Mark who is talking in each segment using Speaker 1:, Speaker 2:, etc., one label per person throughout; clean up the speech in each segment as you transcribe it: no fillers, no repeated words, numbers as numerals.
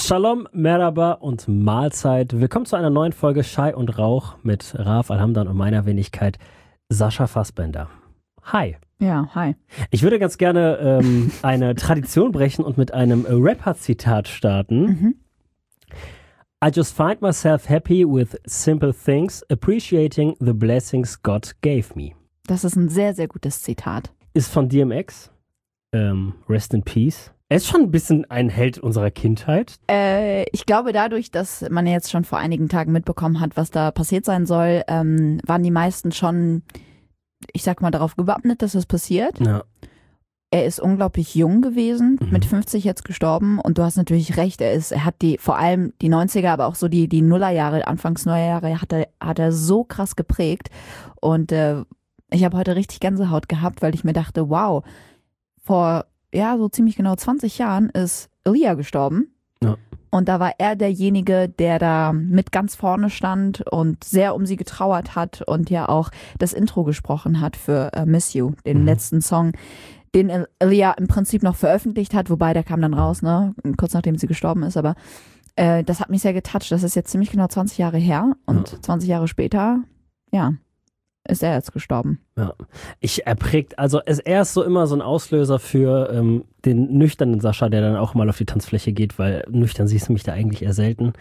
Speaker 1: Shalom, Merhaba und Mahlzeit. Willkommen zu einer neuen Folge Schei und Rauch mit Raf Alhamdan und meiner Wenigkeit Sascha Fassbender. Hi.
Speaker 2: Ja, hi.
Speaker 1: Ich würde ganz gerne eine Tradition brechen und mit einem Rapper-Zitat starten. I just find myself happy with simple things, appreciating the blessings God gave me.
Speaker 2: Das ist ein sehr, sehr gutes Zitat.
Speaker 1: Ist von DMX. Rest in Peace. Er ist schon ein bisschen ein Held unserer Kindheit.
Speaker 2: Ich glaube, dadurch, dass man jetzt schon vor einigen Tagen mitbekommen hat, was da passiert sein soll, waren die meisten schon, ich sag mal, darauf gewappnet, dass das passiert.
Speaker 1: Ja.
Speaker 2: Er ist unglaublich jung gewesen, mit 50 jetzt gestorben, und du hast natürlich recht, er hat vor allem die 90er, aber auch so die Nullerjahre, Anfangs Nullerjahre hat er so krass geprägt, und ich habe heute richtig Gänsehaut gehabt, weil ich mir dachte, wow, vor so ziemlich genau 20 Jahren ist Aaliyah gestorben.
Speaker 1: Ja.
Speaker 2: Und da war er derjenige, der da mit ganz vorne stand und sehr um sie getrauert hat und ja auch das Intro gesprochen hat für Miss You, den letzten Song, den Aaliyah im Prinzip noch veröffentlicht hat, wobei der kam dann raus, ne, kurz nachdem sie gestorben ist, aber das hat mich sehr getoucht. Das ist jetzt ziemlich genau 20 Jahre her, und 20 Jahre später, ist er jetzt gestorben.
Speaker 1: Ja. Er ist so immer so ein Auslöser für den nüchternen Sascha, der dann auch mal auf die Tanzfläche geht, weil nüchtern siehst du mich da eigentlich eher selten.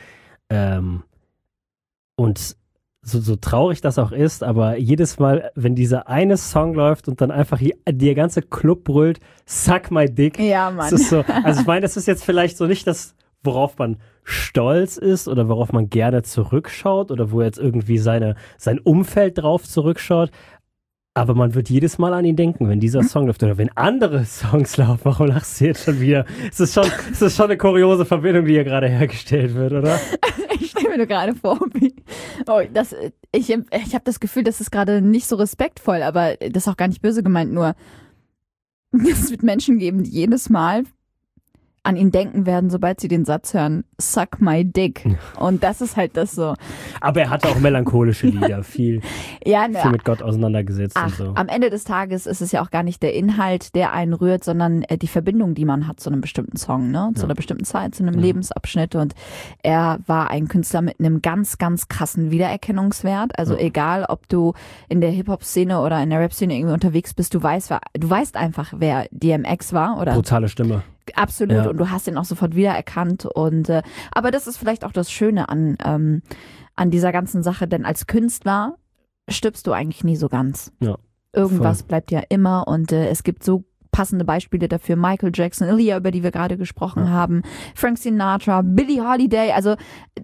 Speaker 1: Und so traurig das auch ist, aber jedes Mal, wenn dieser eine Song läuft und dann einfach der ganze Club brüllt, suck my dick.
Speaker 2: Ja, Mann.
Speaker 1: Das ist so, also ich meine, das ist jetzt vielleicht so nicht das, worauf man stolz ist oder worauf man gerne zurückschaut oder wo jetzt irgendwie sein Umfeld drauf zurückschaut. Aber man wird jedes Mal an ihn denken, wenn dieser Song läuft oder wenn andere Songs laufen. Warum lachst du jetzt schon wieder? Es ist schon eine kuriose Verbindung, die hier gerade hergestellt wird, oder?
Speaker 2: Ich stelle mir nur gerade vor, ich habe das Gefühl, das ist gerade nicht so respektvoll, aber das ist auch gar nicht böse gemeint, nur es wird Menschen geben, die jedes Mal an ihn denken werden, sobald sie den Satz hören, suck my dick. Und das ist halt das so.
Speaker 1: Aber er hatte auch melancholische Lieder, viel mit Gott auseinandergesetzt und so.
Speaker 2: Am Ende des Tages ist es ja auch gar nicht der Inhalt, der einen rührt, sondern die Verbindung, die man hat zu einem bestimmten Song, ne? Zu einer bestimmten Zeit, zu einem Lebensabschnitt. Und er war ein Künstler mit einem ganz, ganz krassen Wiedererkennungswert. Also egal, ob du in der Hip-Hop-Szene oder in der Rap-Szene irgendwie unterwegs bist, du weißt einfach, wer DMX war. Oder?
Speaker 1: Brutale Stimme.
Speaker 2: Absolut, ja. Und du hast ihn auch sofort wiedererkannt. Und aber das ist vielleicht auch das Schöne an dieser ganzen Sache, denn als Künstler stirbst du eigentlich nie so ganz.
Speaker 1: Ja,
Speaker 2: irgendwas bleibt ja immer, und es gibt so passende Beispiele dafür. Michael Jackson, Aaliyah, über die wir gerade gesprochen haben, Frank Sinatra, Billie Holiday, also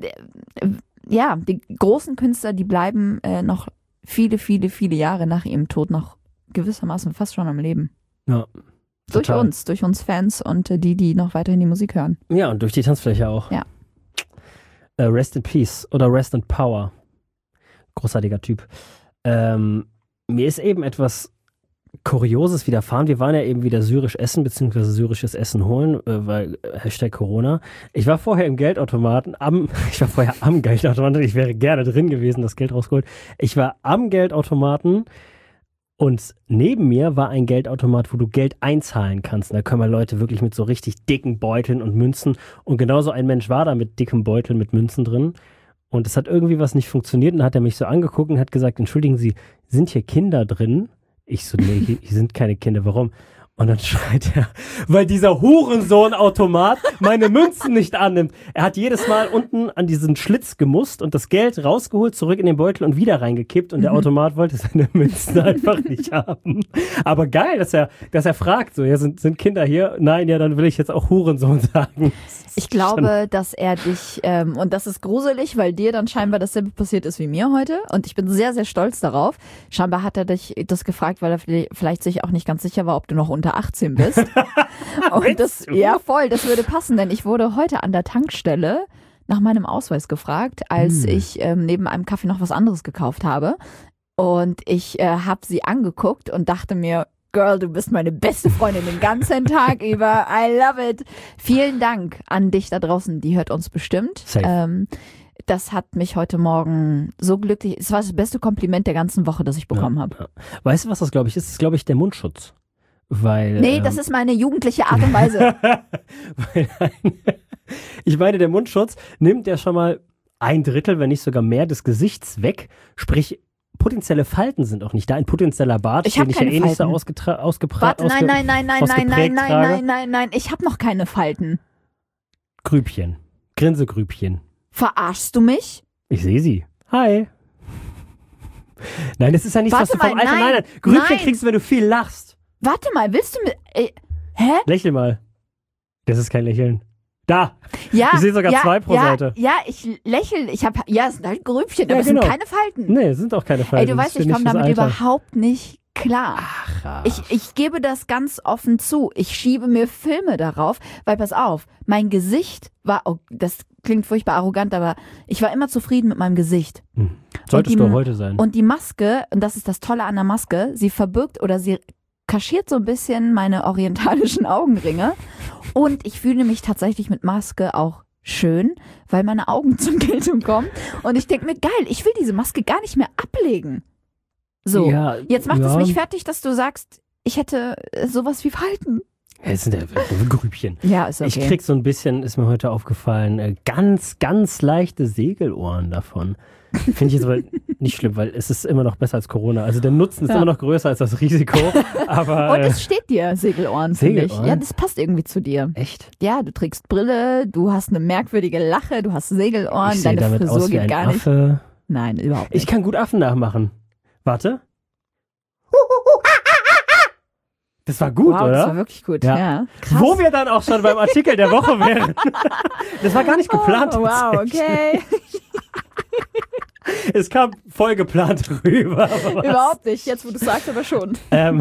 Speaker 2: die großen Künstler, die bleiben noch viele, viele, viele Jahre nach ihrem Tod noch gewissermaßen fast schon am Leben.
Speaker 1: Ja.
Speaker 2: Durch uns Fans und die noch weiterhin die Musik hören.
Speaker 1: Ja, und durch die Tanzfläche auch.
Speaker 2: Ja.
Speaker 1: Rest in Peace oder Rest in Power. Großartiger Typ. Mir ist eben etwas Kurioses widerfahren. Wir waren ja eben wieder syrisch essen, beziehungsweise syrisches Essen holen, weil #Corona. Ich war vorher am Geldautomaten. Ich wäre gerne drin gewesen, das Geld rausgeholt. Ich war am Geldautomaten. Und neben mir war ein Geldautomat, wo du Geld einzahlen kannst. Und da können wir Leute wirklich mit so richtig dicken Beuteln und Münzen. Und genauso ein Mensch war da mit dickem Beutel mit Münzen drin. Und es hat irgendwie was nicht funktioniert. Und dann hat er mich so angeguckt und hat gesagt, entschuldigen Sie, sind hier Kinder drin? Ich so, nee, hier sind keine Kinder. Warum? Und dann schreit er, weil dieser Hurensohn-Automat meine Münzen nicht annimmt. Er hat jedes Mal unten an diesen Schlitz gemusst und das Geld rausgeholt, zurück in den Beutel und wieder reingekippt. Und der Automat wollte seine Münzen einfach nicht haben. Aber geil, dass er fragt, so, ja, sind Kinder hier? Nein, ja, dann will ich jetzt auch Hurensohn sagen.
Speaker 2: Ich glaube, dass er dich, und das ist gruselig, weil dir dann scheinbar dasselbe passiert ist wie mir heute. Und ich bin sehr, sehr stolz darauf. Scheinbar hat er dich das gefragt, weil er vielleicht sich auch nicht ganz sicher war, ob du noch unter 18 bist. Und das würde passen, denn ich wurde heute an der Tankstelle nach meinem Ausweis gefragt, als ich neben einem Kaffee noch was anderes gekauft habe. Und ich habe sie angeguckt und dachte mir, Girl, du bist meine beste Freundin den ganzen Tag über. I love it. Vielen Dank an dich da draußen, die hört uns bestimmt. Das hat mich heute Morgen so glücklich. Es war das beste Kompliment der ganzen Woche, das ich bekommen habe.
Speaker 1: Ja. Weißt du, was das, glaube ich, ist? Das ist, glaube ich, der Mundschutz. Weil,
Speaker 2: nee, das ist meine jugendliche Art und Weise.
Speaker 1: Ich meine, der Mundschutz nimmt ja schon mal 1/3, wenn nicht sogar mehr, des Gesichts weg. Sprich, potenzielle Falten sind auch nicht da. Ein potenzieller Bart,
Speaker 2: Ich hab
Speaker 1: den ich ja
Speaker 2: keine
Speaker 1: eh nicht so
Speaker 2: Falten.
Speaker 1: ausgeprägt
Speaker 2: Warte, nein, ich habe noch keine Falten.
Speaker 1: Grübchen. Grinsegrübchen.
Speaker 2: Verarschst du mich?
Speaker 1: Ich sehe sie. Hi. Nein, das ist ja nichts, was
Speaker 2: Warte
Speaker 1: du vom
Speaker 2: mal,
Speaker 1: Alter...
Speaker 2: nein,
Speaker 1: Nein, Grübchen
Speaker 2: nein.
Speaker 1: kriegst du, wenn du viel lachst.
Speaker 2: Warte mal, willst du mir... hä?
Speaker 1: Lächel mal. Das ist kein Lächeln. Da.
Speaker 2: Ja,
Speaker 1: Ich sehe sogar 2 pro Seite.
Speaker 2: Ja, ich lächle. Es sind halt Grübchen,
Speaker 1: Ja,
Speaker 2: aber es
Speaker 1: genau.
Speaker 2: sind keine Falten.
Speaker 1: Nee, es sind auch keine Falten.
Speaker 2: Ey, du weißt, ich komme damit überhaupt nicht klar.
Speaker 1: Ach.
Speaker 2: Ich gebe das ganz offen zu. Ich schiebe mir Filme darauf, weil pass auf, mein Gesicht war, oh, das klingt furchtbar arrogant, aber ich war immer zufrieden mit meinem Gesicht.
Speaker 1: Solltest du auch heute sein.
Speaker 2: Und die Maske, und das ist das Tolle an der Maske, sie verbirgt oder sie kaschiert so ein bisschen meine orientalischen Augenringe. Und ich fühle mich tatsächlich mit Maske auch schön, weil meine Augen zur Geltung kommen. Und ich denke mir, geil, ich will diese Maske gar nicht mehr ablegen. So,
Speaker 1: Ja,
Speaker 2: jetzt macht es
Speaker 1: ja.
Speaker 2: mich fertig, dass du sagst, ich hätte sowas wie Falten.
Speaker 1: Es sind ja Grübchen.
Speaker 2: Ja, ist okay.
Speaker 1: Ich krieg so ein bisschen, ist mir heute aufgefallen, ganz, ganz leichte Segelohren davon. Finde ich jetzt aber nicht schlimm, weil es ist immer noch besser als Corona. Also der Nutzen ist immer noch größer als das Risiko. Aber,
Speaker 2: Und es steht dir, Segelohren, finde ich.
Speaker 1: Segelohren?
Speaker 2: Ja, das passt irgendwie zu dir.
Speaker 1: echt?
Speaker 2: Ja, du trägst Brille, du hast eine merkwürdige Lache, du hast Segelohren,
Speaker 1: Ich sehe
Speaker 2: deine
Speaker 1: damit
Speaker 2: Frisur
Speaker 1: aus wie
Speaker 2: geht
Speaker 1: ein
Speaker 2: gar nicht.
Speaker 1: Affe.
Speaker 2: Nein, überhaupt nicht.
Speaker 1: Ich kann gut Affen nachmachen. Warte. Das war gut,
Speaker 2: wow,
Speaker 1: oder?
Speaker 2: das war wirklich gut.
Speaker 1: Ja.
Speaker 2: Ja. Krass.
Speaker 1: Wo wir dann auch schon beim Artikel der Woche wären. Das war gar nicht geplant.
Speaker 2: Oh, wow,
Speaker 1: tatsächlich.
Speaker 2: okay.
Speaker 1: Es kam voll geplant rüber. aber was?
Speaker 2: Überhaupt nicht, jetzt wo du sagst, aber schon.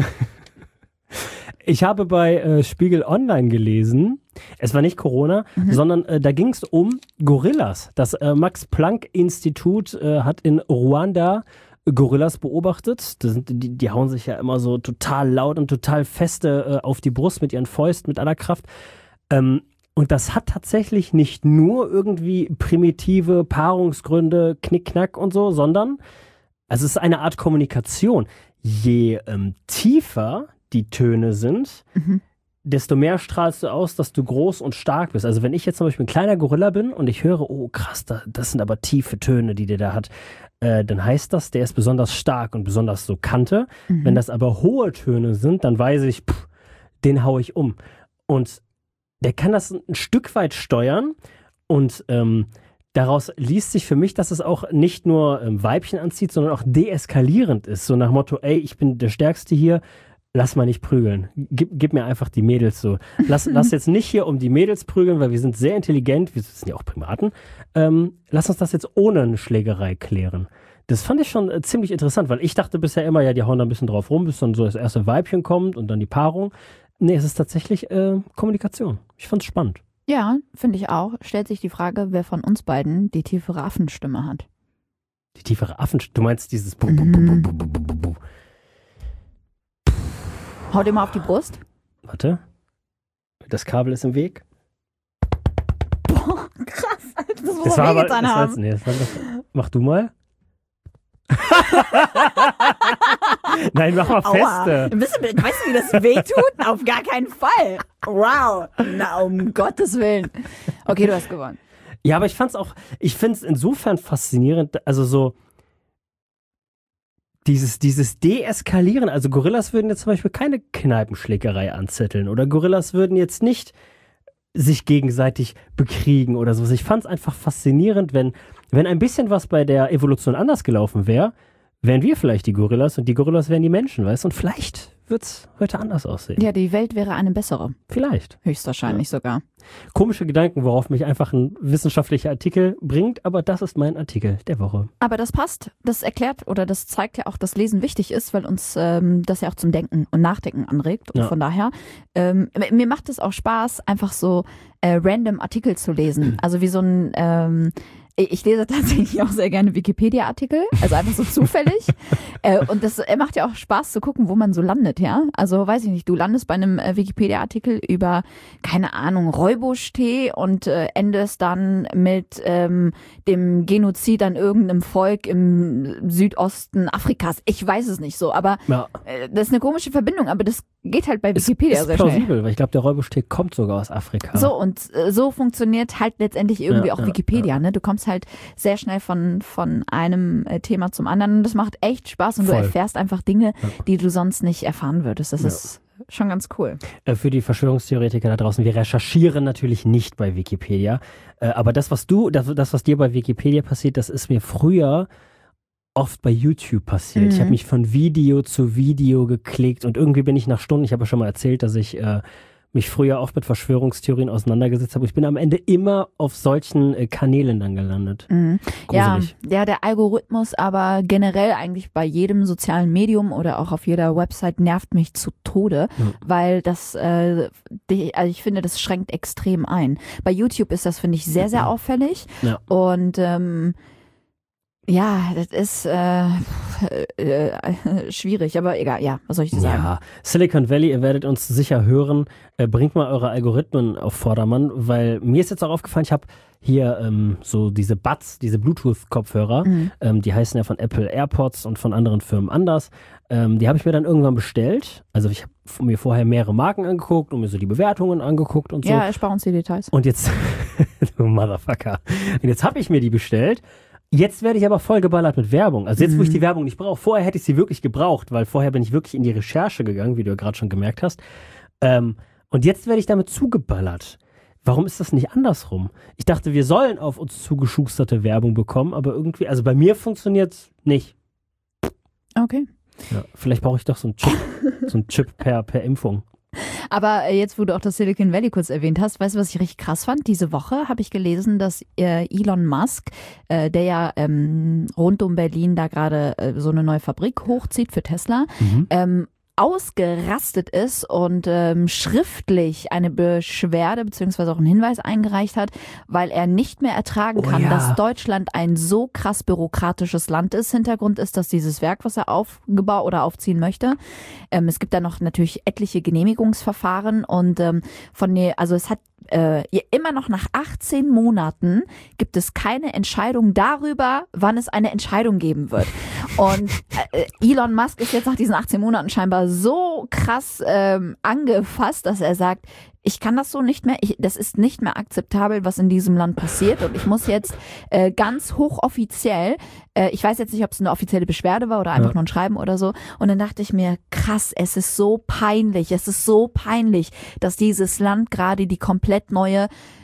Speaker 1: Ich habe bei Spiegel Online gelesen, es war nicht Corona, sondern da ging es um Gorillas. Das Max-Planck-Institut hat in Ruanda Gorillas beobachtet. Die hauen sich ja immer so total laut und total feste auf die Brust mit ihren Fäusten, mit aller Kraft. Und das hat tatsächlich nicht nur irgendwie primitive Paarungsgründe, Knickknack und so, sondern also es ist eine Art Kommunikation. Je tiefer die Töne sind, desto mehr strahlst du aus, dass du groß und stark bist. Also wenn ich jetzt zum Beispiel ein kleiner Gorilla bin und ich höre, oh krass, das sind aber tiefe Töne, die der da hat, dann heißt das, der ist besonders stark und besonders so Kante. Wenn das aber hohe Töne sind, dann weiß ich, den hau ich um. Und der kann das ein Stück weit steuern und daraus liest sich für mich, dass es auch nicht nur Weibchen anzieht, sondern auch deeskalierend ist. So nach Motto, ey, ich bin der Stärkste hier, lass mal nicht prügeln. Gib mir einfach die Mädels so. Lass jetzt nicht hier um die Mädels prügeln, weil wir sind sehr intelligent, wir sind ja auch Primaten. Lass uns das jetzt ohne eine Schlägerei klären. Das fand ich schon ziemlich interessant, weil ich dachte bisher immer, ja, die hauen da ein bisschen drauf rum, bis dann so das erste Weibchen kommt und dann die Paarung. Nee, es ist tatsächlich Kommunikation. Ich fand's spannend.
Speaker 2: Ja, finde ich auch. Stellt sich die Frage, wer von uns beiden die tiefere Affenstimme hat.
Speaker 1: Die tiefere Affenstimme, du meinst dieses Bu, Bu, Bu, Bu, Bu, Bu, Bu, Bu, Bu.
Speaker 2: Hau dir mal auf die Brust.
Speaker 1: Warte. Das Kabel ist im Weg.
Speaker 2: Boah, krass. Das muss
Speaker 1: Das
Speaker 2: man
Speaker 1: war aber,
Speaker 2: wehgetan
Speaker 1: das war
Speaker 2: haben.
Speaker 1: jetzt, nee, das war mach du mal. Nein, mach mal
Speaker 2: Aua.
Speaker 1: feste.
Speaker 2: Weißt du, wie das wehtut? Auf gar keinen Fall. Wow. Na, um Gottes Willen. Okay, du hast gewonnen.
Speaker 1: Ja, aber ich finde es insofern faszinierend, also so dieses Deeskalieren, also Gorillas würden jetzt zum Beispiel keine Kneipenschlägerei anzetteln oder Gorillas würden jetzt nicht sich gegenseitig bekriegen oder so. Ich fand es einfach faszinierend, wenn ein bisschen was bei der Evolution anders gelaufen wäre, wären wir vielleicht die Gorillas und die Gorillas wären die Menschen, weißt du? Und vielleicht wird es heute anders aussehen.
Speaker 2: Ja, die Welt wäre eine bessere.
Speaker 1: Vielleicht.
Speaker 2: Höchstwahrscheinlich sogar.
Speaker 1: Komische Gedanken, worauf mich einfach ein wissenschaftlicher Artikel bringt, aber das ist mein Artikel der Woche.
Speaker 2: Aber das passt, das erklärt oder das zeigt ja auch, dass Lesen wichtig ist, weil uns das ja auch zum Denken und Nachdenken anregt. Und von daher, mir macht es auch Spaß, einfach so random Artikel zu lesen. Also wie so ein Ich lese tatsächlich auch sehr gerne Wikipedia-Artikel, also einfach so zufällig. Und das macht ja auch Spaß zu gucken, wo man so landet, ja. Also weiß ich nicht, du landest bei einem Wikipedia-Artikel über, keine Ahnung, Räubusch-Tee und endest dann mit dem Genozid an irgendeinem Volk im Südosten Afrikas. Ich weiß es nicht so, aber das ist eine komische Verbindung, aber das geht halt bei Wikipedia sehr
Speaker 1: plausibel,
Speaker 2: schnell.
Speaker 1: Weil ich glaube, der Räubusch-Tee kommt sogar aus Afrika.
Speaker 2: So, und so funktioniert halt letztendlich irgendwie auch Wikipedia. Ne? Du kommst halt sehr schnell von einem Thema zum anderen und das macht echt Spaß und du erfährst einfach Dinge, die du sonst nicht erfahren würdest. Das ist schon ganz cool.
Speaker 1: Für die Verschwörungstheoretiker da draußen, wir recherchieren natürlich nicht bei Wikipedia, aber das, was dir bei Wikipedia passiert, das ist mir früher oft bei YouTube passiert. Ich habe mich von Video zu Video geklickt und irgendwie bin ich nach Stunden, ich habe ja schon mal erzählt, dass ich mich früher oft mit Verschwörungstheorien auseinandergesetzt habe. Ich bin am Ende immer auf solchen Kanälen dann gelandet.
Speaker 2: Ja, der Algorithmus, aber generell eigentlich bei jedem sozialen Medium oder auch auf jeder Website nervt mich zu Tode, weil das, also ich finde, das schränkt extrem ein. Bei YouTube ist das, finde ich, sehr, sehr auffällig und ja, das ist schwierig, aber egal, ja, was soll ich dir sagen? Ja,
Speaker 1: Silicon Valley, ihr werdet uns sicher hören, bringt mal eure Algorithmen auf Vordermann, weil mir ist jetzt auch aufgefallen, ich habe hier so diese Buds, diese Bluetooth-Kopfhörer, die heißen ja von Apple AirPods und von anderen Firmen anders, die habe ich mir dann irgendwann bestellt, also ich habe mir vorher mehrere Marken angeguckt und mir so die Bewertungen angeguckt und so.
Speaker 2: Ja, erspar uns die Details.
Speaker 1: Und jetzt, du Motherfucker, und jetzt habe ich mir die bestellt. Jetzt werde ich aber voll geballert mit Werbung. Also jetzt, wo ich die Werbung nicht brauche. Vorher hätte ich sie wirklich gebraucht, weil vorher bin ich wirklich in die Recherche gegangen, wie du ja gerade schon gemerkt hast. Und jetzt werde ich damit zugeballert. Warum ist das nicht andersrum? Ich dachte, wir sollen auf uns zugeschusterte Werbung bekommen, aber irgendwie, also bei mir funktioniert es nicht.
Speaker 2: Okay.
Speaker 1: Ja, vielleicht brauche ich doch so einen Chip per Impfung.
Speaker 2: Aber jetzt, wo du auch das Silicon Valley kurz erwähnt hast, weißt du, was ich richtig krass fand? Diese Woche habe ich gelesen, dass Elon Musk, der ja rund um Berlin da gerade so eine neue Fabrik hochzieht für Tesla, ausgerastet ist und schriftlich eine Beschwerde beziehungsweise auch einen Hinweis eingereicht hat, weil er nicht mehr ertragen kann, dass Deutschland ein so krass bürokratisches Land ist. Hintergrund ist, dass dieses Werk, was er aufgebaut oder aufziehen möchte, es gibt da noch natürlich etliche Genehmigungsverfahren und also es hat immer noch nach 18 Monaten gibt es keine Entscheidung darüber, wann es eine Entscheidung geben wird. Und Elon Musk ist jetzt nach diesen 18 Monaten scheinbar so krass angefasst, dass er sagt, ich kann das so nicht mehr, das ist nicht mehr akzeptabel, was in diesem Land passiert und ich muss jetzt ganz hochoffiziell, ich weiß jetzt nicht, ob es eine offizielle Beschwerde war oder einfach nur ein Schreiben oder so, und dann dachte ich mir, krass, es ist so peinlich, dass dieses Land gerade die komplett neue,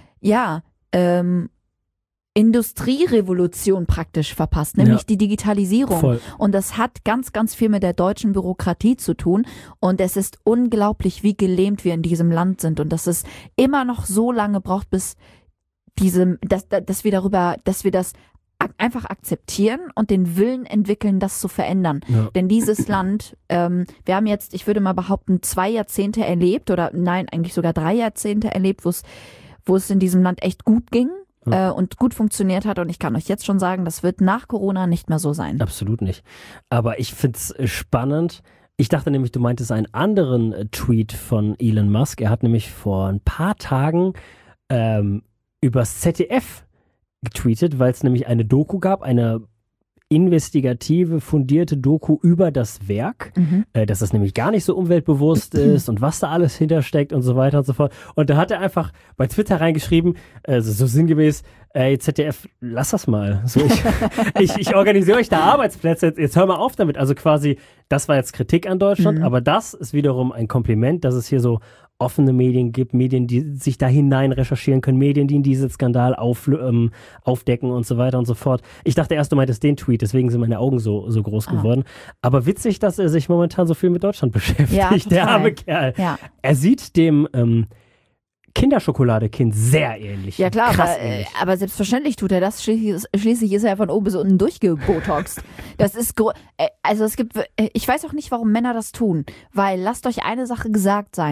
Speaker 2: Industrierevolution praktisch verpasst, nämlich die Digitalisierung.
Speaker 1: Voll.
Speaker 2: Und das hat ganz, ganz viel mit der deutschen Bürokratie zu tun. Und es ist unglaublich, wie gelähmt wir in diesem Land sind. Und dass es immer noch so lange braucht, bis dass wir das einfach akzeptieren und den Willen entwickeln, das zu verändern. Ja. Denn dieses Land, wir haben jetzt, ich würde mal behaupten, 2 Jahrzehnte erlebt oder nein, eigentlich sogar 3 Jahrzehnte erlebt, wo es in diesem Land echt gut ging. Und gut funktioniert hat. Und ich kann euch jetzt schon sagen, das wird nach Corona nicht mehr so sein.
Speaker 1: Absolut nicht. Aber ich finde es spannend. Ich dachte nämlich, du meintest einen anderen Tweet von Elon Musk. Er hat nämlich vor ein paar Tagen übers ZDF getweetet, weil es nämlich eine Doku gab, eine investigative, fundierte Doku über das Werk, dass es nämlich gar nicht so umweltbewusst ist und was da alles hintersteckt und so weiter und so fort. Und da hat er einfach bei Twitter reingeschrieben, so sinngemäß, ey, ZDF, lass das mal. So, ich organisiere euch da Arbeitsplätze, jetzt hör mal auf damit. Also quasi, das war jetzt Kritik an Deutschland, aber das ist wiederum ein Kompliment, dass es hier so offene Medien gibt, Medien, die sich da hinein recherchieren können, Medien, die in diesen Skandal aufdecken und so weiter und so fort. Ich dachte erst, du meintest den Tweet, deswegen sind meine Augen so groß geworden. Aber witzig, dass er sich momentan so viel mit Deutschland beschäftigt, ja, der arme Kerl. Ja. Er sieht dem Kinderschokoladekind sehr ähnlich.
Speaker 2: Ja klar, aber selbstverständlich tut er das. Schließlich ist er von oben bis unten durchgebotoxt. Das ist ich weiß auch nicht, warum Männer das tun, weil lasst euch eine Sache gesagt sein.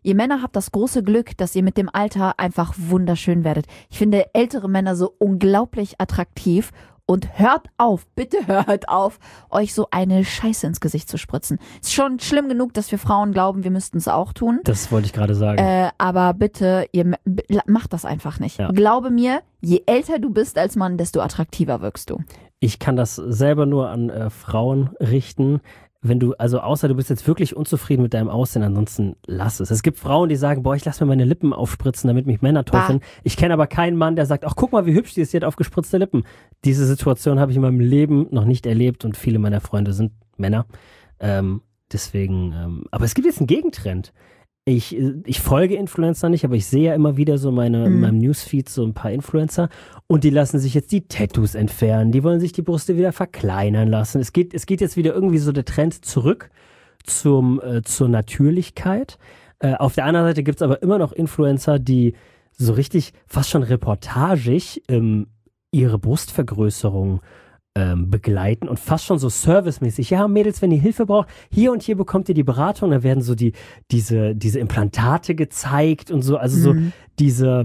Speaker 2: ihr Männer habt das große Glück, dass ihr mit dem Alter einfach wunderschön werdet. Ich finde ältere Männer so unglaublich attraktiv. Und hört auf, bitte hört auf, euch so eine Scheiße ins Gesicht zu spritzen. Ist schon schlimm genug, dass wir Frauen glauben, wir müssten es auch tun.
Speaker 1: Das wollte ich gerade sagen.
Speaker 2: Aber bitte, macht das einfach nicht.
Speaker 1: Ja.
Speaker 2: Glaube mir, je älter du bist als Mann, desto attraktiver wirkst du.
Speaker 1: Ich kann das selber nur an Frauen richten. Wenn du, also außer du bist jetzt wirklich unzufrieden mit deinem Aussehen, ansonsten lass es. Es gibt Frauen, die sagen, boah, ich lasse mir meine Lippen aufspritzen, damit mich Männer toll finden. Ich kenne aber keinen Mann, der sagt, ach, guck mal, wie hübsch die ist, die hat aufgespritzte Lippen. Diese Situation habe ich in meinem Leben noch nicht erlebt und viele meiner Freunde sind Männer. Deswegen, aber es gibt jetzt einen Gegentrend. Ich folge Influencer nicht, aber ich sehe ja immer wieder so in meinem Newsfeed so ein paar Influencer und die lassen sich jetzt die Tattoos entfernen, die wollen sich die Brüste wieder verkleinern lassen. Es geht jetzt wieder irgendwie so der Trend zurück zur Natürlichkeit. Auf der anderen Seite gibt es aber immer noch Influencer, die so richtig fast schon reportagig ihre Brustvergrößerung begleiten und fast schon so servicemäßig. Ja, Mädels, wenn ihr Hilfe braucht, hier und hier bekommt ihr die Beratung, da werden so diese Implantate gezeigt und so, also so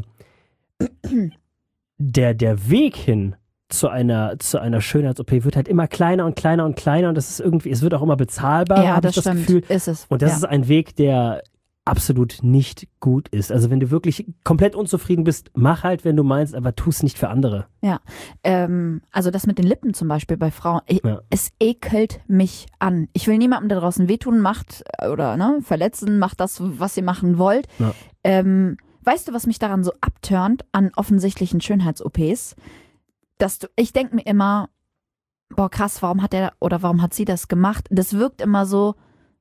Speaker 1: der Weg hin zu einer Schönheits-OP wird halt immer kleiner und kleiner und kleiner und das ist irgendwie, es wird auch immer bezahlbarer,
Speaker 2: ja,
Speaker 1: habe ich das Gefühl.
Speaker 2: Ist es.
Speaker 1: Und das ist ein Weg, der absolut nicht gut ist. Also wenn du wirklich komplett unzufrieden bist, mach halt, wenn du meinst, aber tu es nicht für andere.
Speaker 2: Ja, also das mit den Lippen zum Beispiel bei Frauen, es ekelt mich an. Ich will niemandem da draußen wehtun, macht oder verletzen, macht das, was ihr machen wollt.
Speaker 1: Ja.
Speaker 2: Weißt du, was mich daran so abturnt an offensichtlichen Schönheits-OPs? Ich denke mir immer, boah krass, warum hat sie das gemacht? Das wirkt immer so.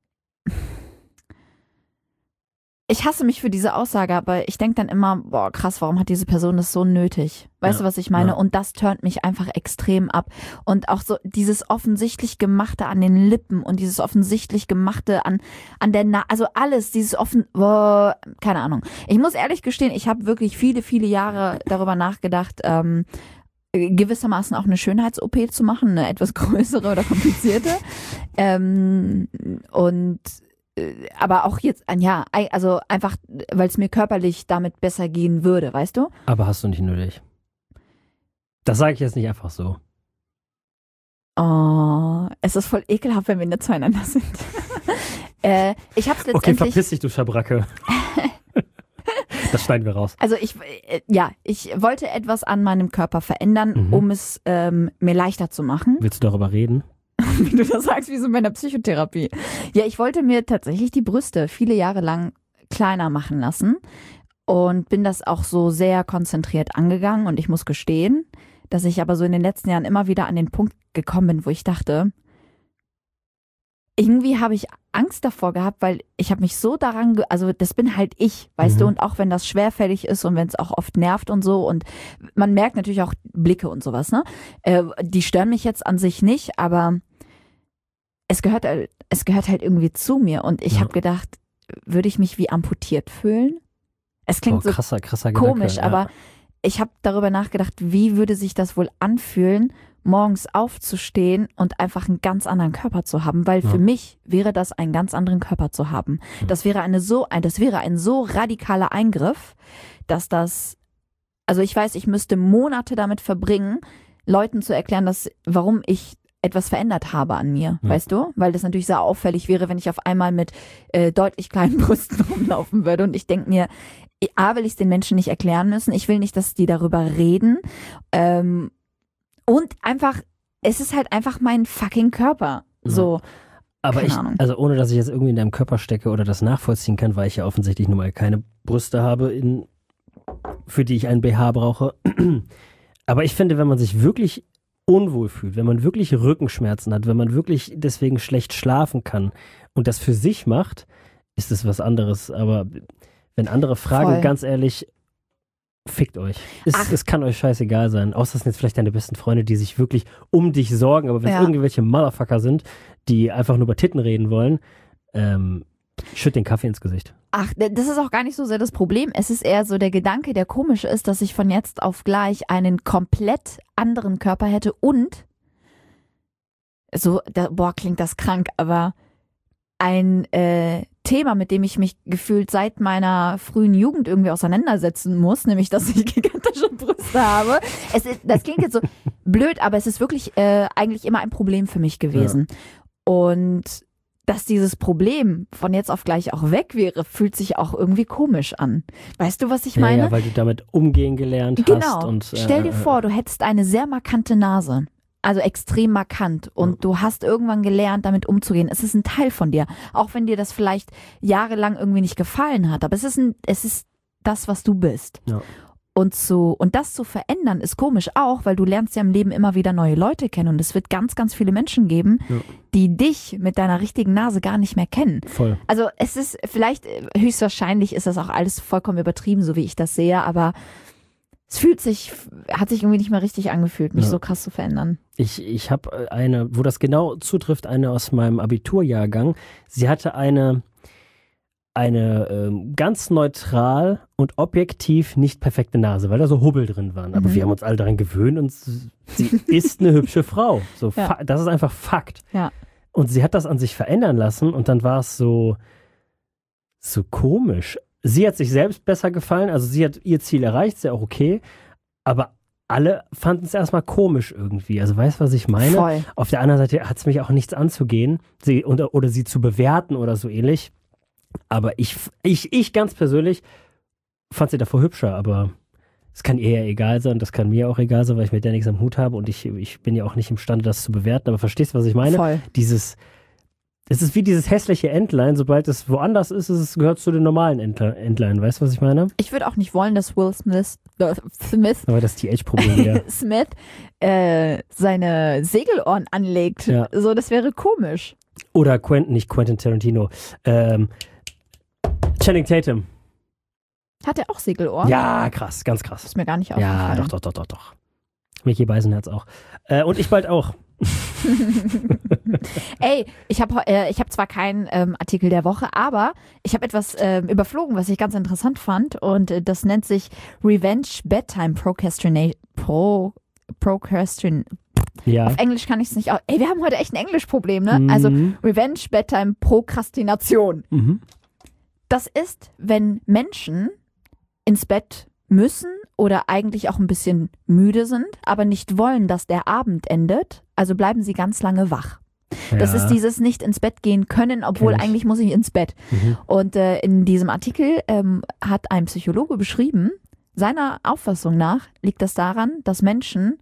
Speaker 2: Ich hasse mich für diese Aussage, aber ich denke dann immer, boah, krass, warum hat diese Person das so nötig? Weißt du, was ich meine? Ja. Und das turnt mich einfach extrem ab. Und auch so dieses offensichtlich Gemachte an den Lippen und dieses offensichtlich Gemachte an der also alles, dieses keine Ahnung. Ich muss ehrlich gestehen, ich habe wirklich viele, viele Jahre darüber nachgedacht, gewissermaßen auch eine Schönheits-OP zu machen, eine etwas größere oder komplizierte. Aber auch jetzt, ja, also einfach, weil es mir körperlich damit besser gehen würde, weißt du?
Speaker 1: Aber hast du nicht nötig. Das sage ich jetzt nicht einfach so.
Speaker 2: Oh, es ist voll ekelhaft, wenn wir nicht zueinander sind. Ich hab's letztendlich...
Speaker 1: Okay, verpiss dich, du Schabracke. Das schneiden wir raus.
Speaker 2: Also ich wollte etwas an meinem Körper verändern, um es mir leichter zu machen.
Speaker 1: Willst du darüber reden?
Speaker 2: Wie du das sagst, wie so in meiner Psychotherapie. Ja, ich wollte mir tatsächlich die Brüste viele Jahre lang kleiner machen lassen und bin das auch so sehr konzentriert angegangen und ich muss gestehen, dass ich aber so in den letzten Jahren immer wieder an den Punkt gekommen bin, wo ich dachte, irgendwie habe ich Angst davor gehabt, weil ich habe mich so daran, also das bin halt ich, weißt du, und auch wenn das schwerfällig ist und wenn es auch oft nervt und so und man merkt natürlich auch Blicke und sowas, ne? Die stören mich jetzt an sich nicht, aber es gehört halt irgendwie zu mir und ich habe gedacht, würde ich mich wie amputiert fühlen? Es klingt so
Speaker 1: krasser
Speaker 2: komisch,
Speaker 1: Gedanke,
Speaker 2: aber ich habe darüber nachgedacht, wie würde sich das wohl anfühlen, morgens aufzustehen und einfach einen ganz anderen Körper zu haben, weil für mich wäre das einen ganz anderen Körper zu haben. Das wäre ein so radikaler Eingriff, dass also ich weiß, ich müsste Monate damit verbringen, Leuten zu erklären, warum ich etwas verändert habe an mir, weißt du? Weil das natürlich sehr auffällig wäre, wenn ich auf einmal mit deutlich kleinen Brüsten rumlaufen würde und ich denke mir, will ich es den Menschen nicht erklären müssen, ich will nicht, dass die darüber reden, und einfach, es ist halt einfach mein fucking Körper. So.
Speaker 1: Aber also ohne dass ich jetzt irgendwie in deinem Körper stecke oder das nachvollziehen kann, weil ich ja offensichtlich nun mal keine Brüste habe, für die ich einen BH brauche. Aber ich finde, wenn man sich wirklich unwohl fühlt, wenn man wirklich Rückenschmerzen hat, wenn man wirklich deswegen schlecht schlafen kann und das für sich macht, ist es was anderes. Aber wenn andere fragen, ganz ehrlich, fickt euch. Es kann euch scheißegal sein. Außer es sind jetzt vielleicht deine besten Freunde, die sich wirklich um dich sorgen. Aber wenn es irgendwelche Motherfucker sind, die einfach nur über Titten reden wollen, schütt den Kaffee ins Gesicht.
Speaker 2: Ach, das ist auch gar nicht so sehr das Problem. Es ist eher so der Gedanke, der komisch ist, dass ich von jetzt auf gleich einen komplett anderen Körper hätte und klingt das krank, aber Thema, mit dem ich mich gefühlt seit meiner frühen Jugend irgendwie auseinandersetzen muss, nämlich, dass ich gigantische Brüste habe. Das klingt jetzt so blöd, aber es ist wirklich eigentlich immer ein Problem für mich gewesen. Ja. Und dass dieses Problem von jetzt auf gleich auch weg wäre, fühlt sich auch irgendwie komisch an. Weißt du, was ich meine?
Speaker 1: Ja, weil du damit umgehen gelernt hast.
Speaker 2: Genau.
Speaker 1: Und,
Speaker 2: stell dir vor, du hättest eine sehr markante Nase. Also extrem markant. Und du hast irgendwann gelernt, damit umzugehen. Es ist ein Teil von dir. Auch wenn dir das vielleicht jahrelang irgendwie nicht gefallen hat. Aber es ist das, was du bist.
Speaker 1: Ja.
Speaker 2: Und das zu verändern ist komisch auch, weil du lernst ja im Leben immer wieder neue Leute kennen. Und es wird ganz, ganz viele Menschen geben, die dich mit deiner richtigen Nase gar nicht mehr kennen.
Speaker 1: Voll.
Speaker 2: Also es ist vielleicht, höchstwahrscheinlich ist das auch alles vollkommen übertrieben, so wie ich das sehe. Aber es hat sich irgendwie nicht mehr richtig angefühlt, mich so krass zu verändern.
Speaker 1: Ich habe eine, wo das genau zutrifft, eine aus meinem Abiturjahrgang. Sie hatte eine ganz neutral und objektiv nicht perfekte Nase, weil da so Hubbel drin waren. Aber wir haben uns alle daran gewöhnt und sie ist eine hübsche Frau. So,
Speaker 2: ja.
Speaker 1: Das ist einfach Fakt.
Speaker 2: Ja.
Speaker 1: Und sie hat das an sich verändern lassen und dann war es so komisch. Sie hat sich selbst besser gefallen, also sie hat ihr Ziel erreicht, ist ja auch okay, aber alle fanden es erstmal komisch irgendwie. Also weißt du, was ich meine?
Speaker 2: Voll.
Speaker 1: Auf der anderen Seite hat es mich auch nichts anzugehen, oder sie zu bewerten oder so ähnlich. Aber ich ganz persönlich fand sie davor hübscher, aber es kann ihr ja egal sein, das kann mir auch egal sein, weil ich mit der nichts am Hut habe und ich bin ja auch nicht imstande, das zu bewerten. Aber verstehst du, was ich meine?
Speaker 2: Voll.
Speaker 1: Es ist wie dieses hässliche Entlein, sobald es woanders ist, es gehört zu den normalen Entlein. Weißt du, was ich meine?
Speaker 2: Ich würde auch nicht wollen, dass Will Smith
Speaker 1: aber das TH-Problem wieder.
Speaker 2: Smith seine Segelohren anlegt.
Speaker 1: Ja.
Speaker 2: So, das wäre komisch.
Speaker 1: Oder nicht Quentin Tarantino. Channing Tatum.
Speaker 2: Hat er auch Segelohren?
Speaker 1: Ja, krass, ganz krass.
Speaker 2: Ist mir gar nicht aufgefallen.
Speaker 1: Ja, doch. Mickey Beisenherz auch. Und ich bald auch.
Speaker 2: Ey, ich hab zwar keinen Artikel der Woche, aber ich habe etwas überflogen, was ich ganz interessant fand, und das nennt sich Revenge Bedtime Procrastination.
Speaker 1: Ja.
Speaker 2: Auf Englisch kann ich es nicht aus. Ey, wir haben heute echt ein Englischproblem, ne? Also Revenge Bedtime Prokrastination.
Speaker 1: Mhm.
Speaker 2: Das ist, wenn Menschen ins Bett müssen oder eigentlich auch ein bisschen müde sind, aber nicht wollen, dass der Abend endet, also bleiben sie ganz lange wach. Ja. Das ist dieses nicht ins Bett gehen können, obwohl eigentlich muss ich ins Bett. Mhm. Und in diesem Artikel hat ein Psychologe beschrieben, seiner Auffassung nach liegt das daran, dass Menschen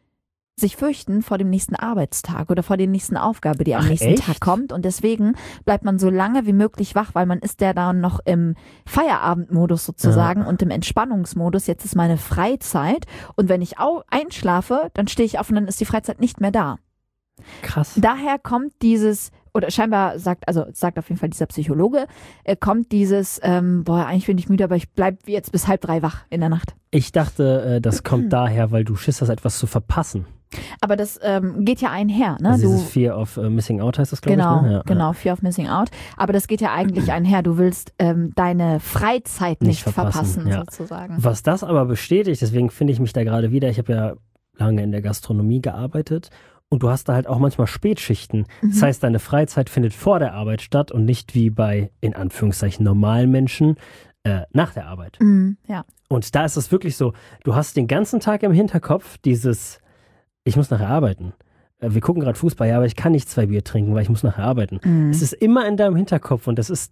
Speaker 2: sich fürchten vor dem nächsten Arbeitstag oder vor der nächsten Aufgabe, die am nächsten Tag kommt. Und deswegen bleibt man so lange wie möglich wach, weil man ist ja dann noch im Feierabendmodus sozusagen und im Entspannungsmodus. Jetzt ist meine Freizeit und wenn ich einschlafe, dann stehe ich auf und dann ist die Freizeit nicht mehr da.
Speaker 1: Krass.
Speaker 2: Daher kommt dieses, oder scheinbar sagt auf jeden Fall dieser Psychologe, kommt dieses, eigentlich bin ich müde, aber ich bleibe jetzt bis 2:30 wach in der Nacht.
Speaker 1: Ich dachte, das kommt daher, weil du Schiss hast, etwas zu verpassen.
Speaker 2: Aber das geht ja einher, ne?
Speaker 1: Also dieses Fear of Missing Out heißt das, glaube ich. Ne? Ja,
Speaker 2: genau, Fear of Missing Out. Aber das geht ja eigentlich einher. Du willst deine Freizeit nicht verpassen sozusagen.
Speaker 1: Was das aber bestätigt, deswegen finde ich mich da gerade wieder, ich habe ja lange in der Gastronomie gearbeitet und du hast da halt auch manchmal Spätschichten. Das heißt, deine Freizeit findet vor der Arbeit statt und nicht wie bei, in Anführungszeichen, normalen Menschen nach der Arbeit.
Speaker 2: Ja.
Speaker 1: Und da ist es wirklich so, du hast den ganzen Tag im Hinterkopf dieses, ich muss nachher arbeiten. Wir gucken gerade Fußball, ja, aber ich kann nicht 2 Bier trinken, weil ich muss nachher arbeiten. Es ist immer in deinem Hinterkopf und es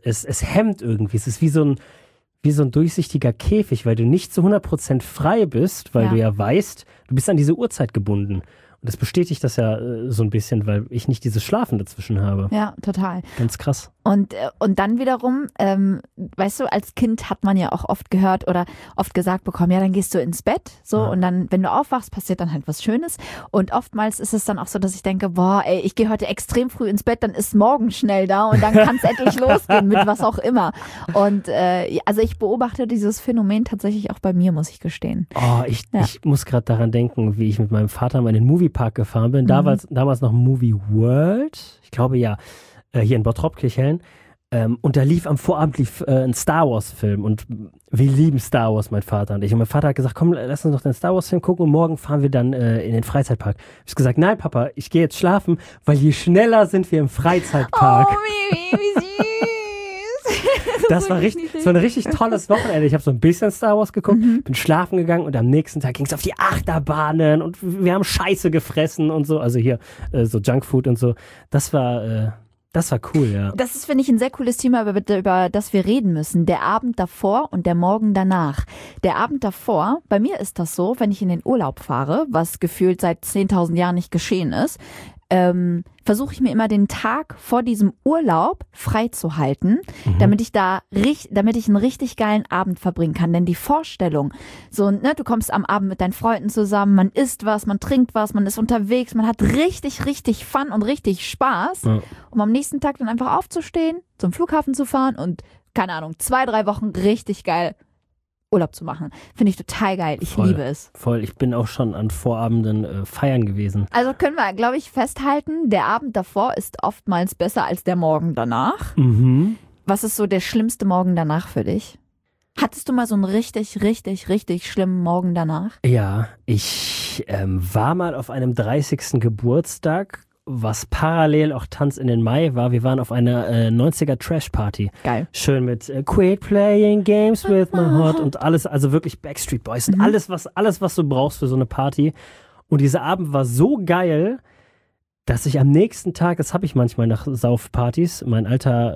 Speaker 1: hemmt irgendwie. Es ist wie so ein durchsichtiger Käfig, weil du nicht zu 100% frei bist, weil du ja weißt, du bist an diese Uhrzeit gebunden. Und das bestätigt das ja so ein bisschen, weil ich nicht dieses Schlafen dazwischen habe.
Speaker 2: Ja, total.
Speaker 1: Ganz krass.
Speaker 2: Und dann wiederum, weißt du, als Kind hat man ja auch oft gehört oder oft gesagt bekommen, ja, dann gehst du ins Bett, so, und dann, wenn du aufwachst, passiert dann halt was Schönes. Und oftmals ist es dann auch so, dass ich denke, boah, ey, ich gehe heute extrem früh ins Bett, dann ist morgen schnell da und dann kann es endlich losgehen mit was auch immer. Und also ich beobachte dieses Phänomen tatsächlich auch bei mir, muss ich gestehen.
Speaker 1: Oh, ich muss gerade daran denken, wie ich mit meinem Vater mal in den Moviepark gefahren bin. Damals noch Movie World, ich glaube ja, hier in Bottrop-Kirchhellen. Und da lief am Vorabend ein Star Wars-Film und wir lieben Star Wars, mein Vater und ich. Und mein Vater hat gesagt, komm, lass uns doch den Star Wars-Film gucken und morgen fahren wir dann in den Freizeitpark. Ich habe gesagt, nein, Papa, ich gehe jetzt schlafen, weil je schneller sind wir im Freizeitpark.
Speaker 2: Oh, wie süß.
Speaker 1: Das war ein richtig tolles Wochenende. Ich habe so ein bisschen Star Wars geguckt, bin schlafen gegangen und am nächsten Tag ging es auf die Achterbahnen und wir haben Scheiße gefressen und so. Also hier so Junkfood und so. Das war cool, ja.
Speaker 2: Das ist, finde ich, ein sehr cooles Thema, über das wir reden müssen. Der Abend davor und der Morgen danach. Der Abend davor, bei mir ist das so, wenn ich in den Urlaub fahre, was gefühlt seit 10.000 Jahren nicht geschehen ist, versuche ich mir immer den Tag vor diesem Urlaub freizuhalten, damit ich einen richtig geilen Abend verbringen kann. Denn die Vorstellung, so, ne, du kommst am Abend mit deinen Freunden zusammen, man isst was, man trinkt was, man ist unterwegs, man hat richtig, richtig Fun und richtig Spaß. Ja. Um am nächsten Tag dann einfach aufzustehen, zum Flughafen zu fahren und, keine Ahnung, 2-3 Wochen richtig geil Urlaub zu machen. Finde ich total geil. Ich liebe es.
Speaker 1: Voll. Ich bin auch schon an Vorabenden feiern gewesen.
Speaker 2: Also können wir, glaube ich, festhalten, der Abend davor ist oftmals besser als der Morgen danach. Was ist so der schlimmste Morgen danach für dich? Hattest du mal so einen richtig, richtig, richtig schlimmen Morgen danach?
Speaker 1: Ja, ich war mal auf einem 30. Geburtstag, was parallel auch Tanz in den Mai war. Wir waren auf einer 90er Trash-Party.
Speaker 2: Geil.
Speaker 1: Schön mit Quit playing games with my heart und alles, also wirklich Backstreet Boys und alles, was du brauchst für so eine Party. Und dieser Abend war so geil, dass ich am nächsten Tag, das habe ich manchmal nach Saufpartys, mein alter